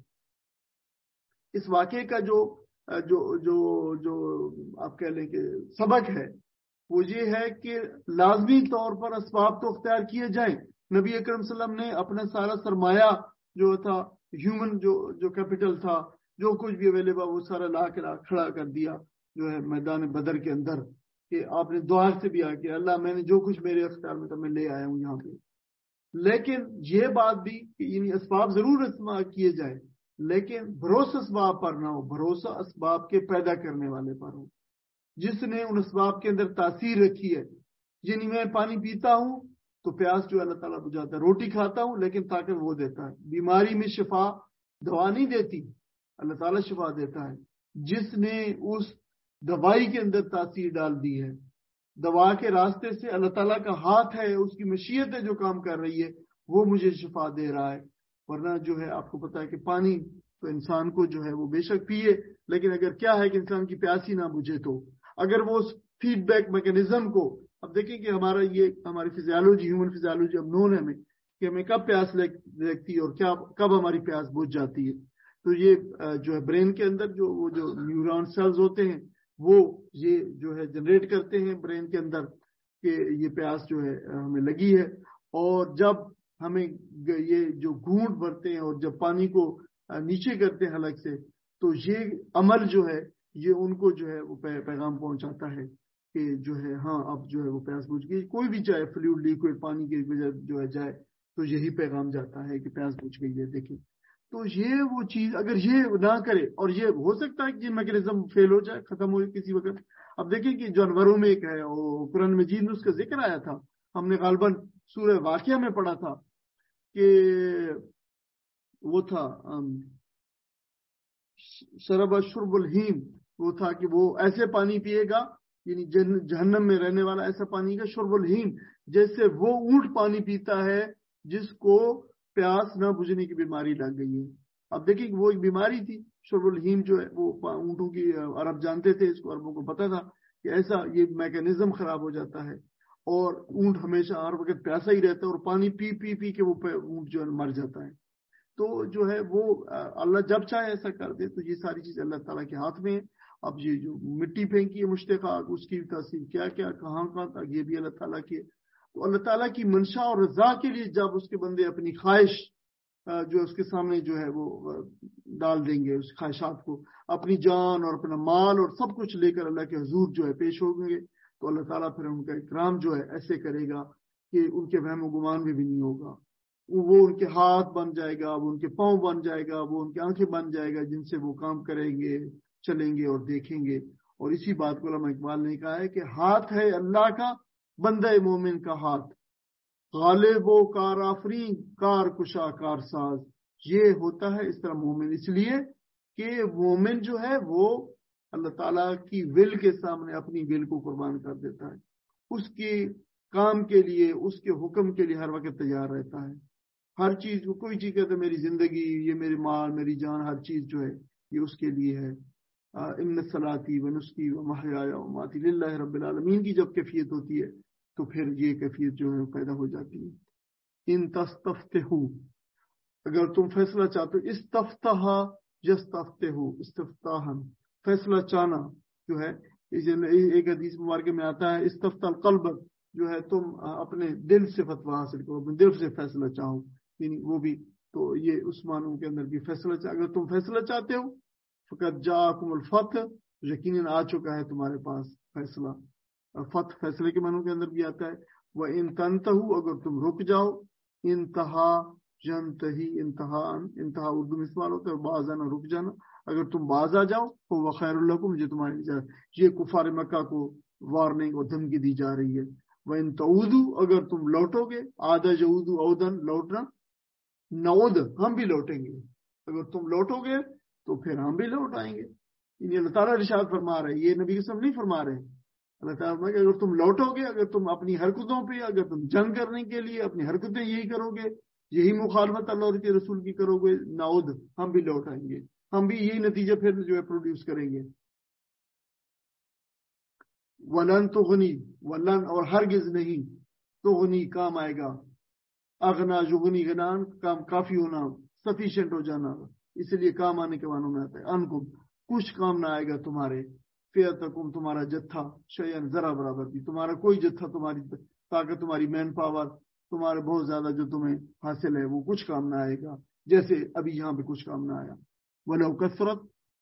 اس واقعے کا جو جو جو جو آپ کہہ لیں کہ سبق ہے وہ یہ ہے کہ لازمی طور پر اسباب تو اختیار کیے جائیں. نبی اکرم صلی اللہ علیہ وسلم نے اپنا سارا سرمایہ جو تھا, ہیومن جو جو کیپٹل تھا, جو کچھ بھی اویلیبل وہ سارا لا کے کھڑا کر دیا جو ہے میدان بدر کے اندر, کہ آپ نے دعا سے بھی آ کہ اللہ میں نے جو کچھ میرے اختیار میں تھا میں لے آیا ہوں یہاں پہ. لیکن یہ بات بھی کہ یعنی اسباب ضرور استعمال کیے جائیں لیکن بھروسہ اسباب پر نہ ہو, بھروسہ اسباب کے پیدا کرنے والے پر ہو جس نے ان اسباب کے اندر تاثیر رکھی ہے. یعنی میں پانی پیتا ہوں تو پیاس جو اللہ تعالیٰ بجھاتا ہے, روٹی کھاتا ہوں لیکن طاقت وہ دیتا ہے, بیماری میں شفا دوا نہیں دیتی اللہ تعالیٰ شفا دیتا ہے. جس نے اس دوائی کے اندر تاثیر ڈال دی ہے, دوا کے راستے سے اللہ تعالیٰ کا ہاتھ ہے, اس کی مشیت ہے جو کام کر رہی ہے, وہ مجھے شفا دے رہا ہے. ورنہ جو ہے آپ کو پتا ہے کہ پانی تو انسان کو جو ہے وہ بے شک پیے, لیکن اگر کیا ہے کہ انسان کی پیاس ہی نہ بجھے تو اگر وہ اس فیڈ بیک میکینزم کو, اب دیکھیں کہ ہمارا یہ ہماری فزیالوجی ہیومن فزیالوجی اب نون ہے ہمیں کہ ہمیں کب پیاس لگتی ہے اور کیا کب ہماری پیاس بجھ جاتی ہے. تو یہ جو ہے برین کے اندر جو وہ جو نیورون سیلز ہوتے ہیں وہ یہ جو ہے جنریٹ کرتے ہیں برین کے اندر کہ یہ پیاس جو ہے ہمیں لگی ہے, اور جب ہمیں یہ جو گھونٹ بھرتے ہیں اور جب پانی کو نیچے کرتے ہیں حلق سے تو یہ عمل جو ہے یہ ان کو جو ہے وہ پیغام پہنچاتا ہے کہ جو ہے ہاں اب جو ہے وہ پیاس بجھ گئی. کوئی بھی چاہے فلوئڈ لیکوئڈ پانی کی وجہ جو ہے جائے تو یہی پیغام جاتا ہے کہ پیاس بجھ گئی ہے. دیکھیں تو یہ وہ چیز اگر یہ نہ کرے, اور یہ ہو سکتا ہے کہ یہ میکینزم فیل ہو جائے, ختم ہو کسی وقت. اب دیکھیں کہ جانوروں میں ایک ہے وہ قرآن مجید میں اس کا ذکر آیا تھا, ہم نے غالباً سورہ واقعہ میں پڑھا تھا کہ وہ تھا شرب شرب الہیم, وہ تھا کہ وہ ایسے پانی پیے گا یعنی جہنم میں رہنے والا ایسا پانی کا شرب الہیم, جیسے وہ اونٹ پانی پیتا ہے جس کو پیاس نہ بجھنے کی بیماری لگ گئی ہے. اب دیکھیں وہ ایک بیماری تھی شرب الہیم جو ہے وہ اونٹوں کی, عرب جانتے تھے اس کو, عربوں کو پتا تھا کہ ایسا یہ میکینزم خراب ہو جاتا ہے اور اونٹ ہمیشہ ہر وقت پیاسا ہی رہتا ہے اور پانی پی پی پی کے وہ اونٹ جو ہے مر جاتا ہے. تو جو ہے وہ اللہ جب چاہے ایسا کر دے. تو یہ ساری چیز اللہ تعالیٰ کے ہاتھ میں ہے. اب یہ جو مٹی پھینکی ہے مشتقات اس کی تاثیر کیا کیا کہاں کہاں تک یہ بھی اللہ تعالیٰ کی ہے. تو اللہ تعالیٰ کی منشا اور رضا کے لیے جب اس کے بندے اپنی خواہش جو اس کے سامنے جو ہے وہ ڈال دیں گے, اس خواہشات کو, اپنی جان اور اپنا مال اور سب کچھ لے کر اللہ کے حضور جو ہے پیش ہوں گے, تو اللہ تعالیٰ پھر ان کا اکرام جو ہے ایسے کرے گا کہ ان کے وہم و گمان میں بھی نہیں ہوگا. وہ ان کے ہاتھ بن جائے گا, وہ ان کے پاؤں بن جائے گا, وہ ان کی آنکھیں بن جائے گا جن سے وہ کام کریں گے, چلیں گے اور دیکھیں گے. اور اسی بات کو علامہ اقبال نے کہا ہے کہ ہاتھ ہے اللہ کا بندہ مومن کا ہاتھ, غالب و کار آفرین، کار کشا کار ساز، یہ ہوتا ہے اس طرح مومن، اس لیے کہ مومن جو ہے وہ اللہ تعالیٰ کی ول کے سامنے اپنی ول کو قربان کر دیتا ہے، اس کے کام کے لیے، اس کے حکم کے لیے ہر وقت تیار رہتا ہے. ہر چیز، کوئی چیز کہتے میری زندگی، یہ میری مال، میری جان، ہر چیز جو ہے یہ اس کے لیے ہے. ان صلاتی و نسکی و محیای و مماتی للہ رب العالمین کی جب کیفیت ہوتی ہے تو پھر یہ کیفیت جو ہے پیدا ہو جاتی ہے. ان تستفتحو، اگر تم فیصلہ چاہتے ہو، استفتح یستفتحو استفتاحا، فیصلہ چاہنا جو ہے، ایک حدیث مبارکہ میں آتا ہے استفتح القلب، جو ہے تم اپنے دل سے فتویٰ حاصل کرو، اپنے دل سے فیصلہ چاہو، یعنی وہ بھی تو یہ اس معنوں کے اندر بھی فیصلہ چاہ، اگر تم فیصلہ چاہتے ہو فقط جاءکم الفتح، یقیناً آ چکا ہے تمہارے پاس فیصلہ. فتح فیصلے کے معنوں کے اندر بھی آتا ہے. وہ ان تنتہو، اگر تم رک جاؤ، انتہا ینتہی انتہا، انتہا اردو میں استعمال ہوتا ہے باز آنا، رک جانا، اگر تم باز آ جاؤ تو وہ خیر لکم، یہ تمہارے لیے، یہ کفار مکہ کو وارننگ اور دھمکی دی جا رہی ہے. وہ ان تعودو، اگر تم لوٹو گے، آدھا یعودو عودن، لوٹنا، نعود ہم بھی لوٹیں گے، اگر تم لوٹو گے تو پھر ہم بھی لوٹ آئیں گے. یہ اللہ تعالیٰ ارشاد فرما رہے ہیں، یہ نبی قسم نہیں فرما رہے ہیں. اللہ تعالیٰ کہ اگر تم لوٹو گے، اگر تم اپنی حرکتوں پہ، اگر تم جنگ کرنے کے لیے اپنی حرکتیں یہی کرو گے، یہی مخالفت اللہ اور کے رسول کی کرو گے، نعود ہم بھی لوٹ آئیں گے، ہم بھی یہی نتیجہ پھر جو ہے پروڈیوس کریں گے. ولن تغنی، ولن اور ہرگز نہیں، تغنی کام آئے گا، اغنا یغنی غنان، کام کافی ہونا، سفیشینٹ ہو جانا، اس لیے کام آنے کے معنوں میں آتا ہے. انکم، کچھ کام نہ آئے گا تمہارے، فیتکم تمہارا جتھا، شیئن ذرا برابر بھی، تمہارا کوئی جتھا، تمہاری طاقت، تمہاری مین پاور، تمہارے بہت زیادہ جو تمہیں حاصل ہے وہ کچھ کام نہ آئے گا، جیسے ابھی یہاں پہ کچھ کام نہ آیا. ولو کثرت،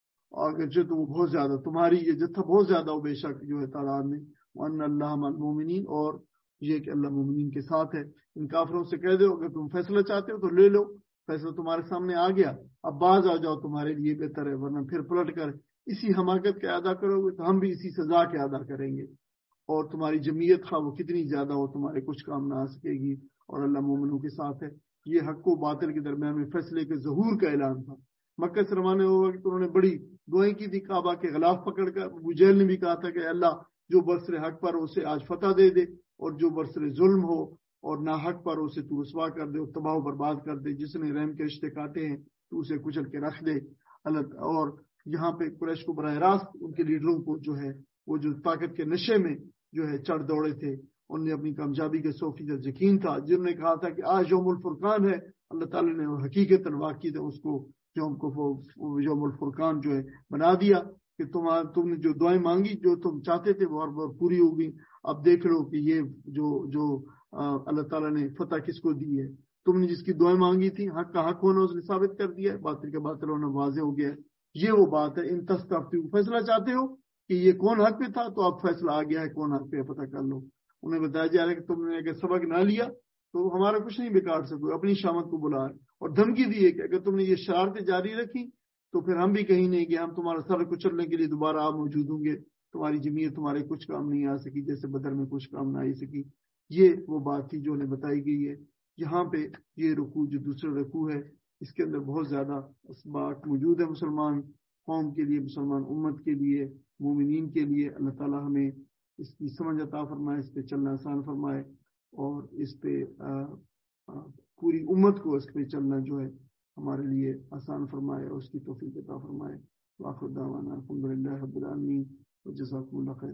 اگرچہ تو وہ بہت زیادہ، تمہاری یہ جتھا بہت زیادہ ہو بے شک جو ہے تعداد میں، وان اللہ مع المؤمنین، اور یہ کہ اللہ مومنین کے ساتھ ہے. ان کافروں سے کہہ دو اگر تم فیصلہ چاہتے ہو تو لے لو، فیصلہ تمہارے سامنے آ گیا، اب باز آ جاؤ، تمہارے لیے بہتر ہے، ورنہ پھر پلٹ کر اسی حماقت کے ادا کرو گے تو ہم بھی اسی سزا کے ادا کریں گے، اور تمہاری جمعیت خواہ وہ کتنی زیادہ ہو تمہارے کچھ کام نہ آ سکے گی، اور اللہ مومنوں کے ساتھ ہے. یہ حق و باطل کے درمیان میں فیصلے کے ظہور کا اعلان تھا. مکہ سے روانہ ہوا کہ انہوں نے بڑی دعائیں کی تھی کعبہ کے غلاف پکڑ کر. ابو جہل نے بھی کہا تھا کہ اللہ جو برسر حق پر اسے آج فتح دے دے، اور جو برسر ظلم ہو اور ناحق پر اسے تو رسوا کر دے اور تباہ و برباد کر دے، جس نے رحم کے رشتے کاٹے ہیں تو اسے کچل کے رکھ دے. اللہ اور یہاں پہ قریش کو براہ راست ان کے لیڈروں کو جو ہے وہ جو طاقت کے نشے میں جو ہے چڑھ دوڑے تھے، ان نے اپنی کامیابی کے سو فیصد یقین تھا، جنہوں نے کہا تھا کہ آج یوم الفرقان ہے، اللہ تعالیٰ نے حقیقت واقعی اس کو یوم کو یوم الفرقان جو ہے بنا دیا کہ تم تم نے جو دعائیں مانگی، جو تم چاہتے تھے وہ ہر بار پوری ہو گئی. اب دیکھ لو کہ یہ جو جو اللہ تعالیٰ نے فتح کس کو دی ہے. تم نے جس کی دعائیں مانگی تھی، حق کا حق ہونا اس نے ثابت کر دیا ہے، باطل کا باطل ہونا واضح ہو گیا ہے. یہ وہ بات ہے. ان تستفتحو، فیصلہ چاہتے ہو کہ یہ کون حق پہ تھا، تو اب فیصلہ آ گیا ہے کون حق پہ، پتہ کر لو. انہیں بتایا جا رہا ہے کہ تم نے اگر سبق نہ لیا تو ہمارا کچھ نہیں بگاڑ سکو، اپنی شامت کو بلا، اور دھمکی دی ہے کہ اگر تم نے یہ شرارتیں جاری رکھی تو پھر ہم بھی کہیں نہیں کہ ہم تمہارا سر کچلنے کے لیے دوبارہ آپ موجود ہوں گے، تمہاری جمعیت تمہارے کچھ کام نہیں آ سکی، جیسے بدر میں کچھ کام نہ آ سکی. یہ وہ بات تھی جو انہیں بتائی گئی ہے. یہاں پہ یہ رکوع جو دوسرا رکوع ہے، اس کے اندر بہت زیادہ اسباق موجود ہے مسلمان قوم کے لیے، مسلمان امت کے لیے، مومنین کے لیے. اللہ تعالیٰ ہمیں اس کی سمجھ عطا فرمائے، اس پہ چلنا آسان فرمائے، اور اس پہ آ, آ, پوری امت کو اس پہ چلنا جو ہے ہمارے لیے آسان فرمائے، اور اس کی توفیق عطا فرمائے. وآخر دعوانا الحمدللہ رب العالمین، وجزاکم اللہ خیر.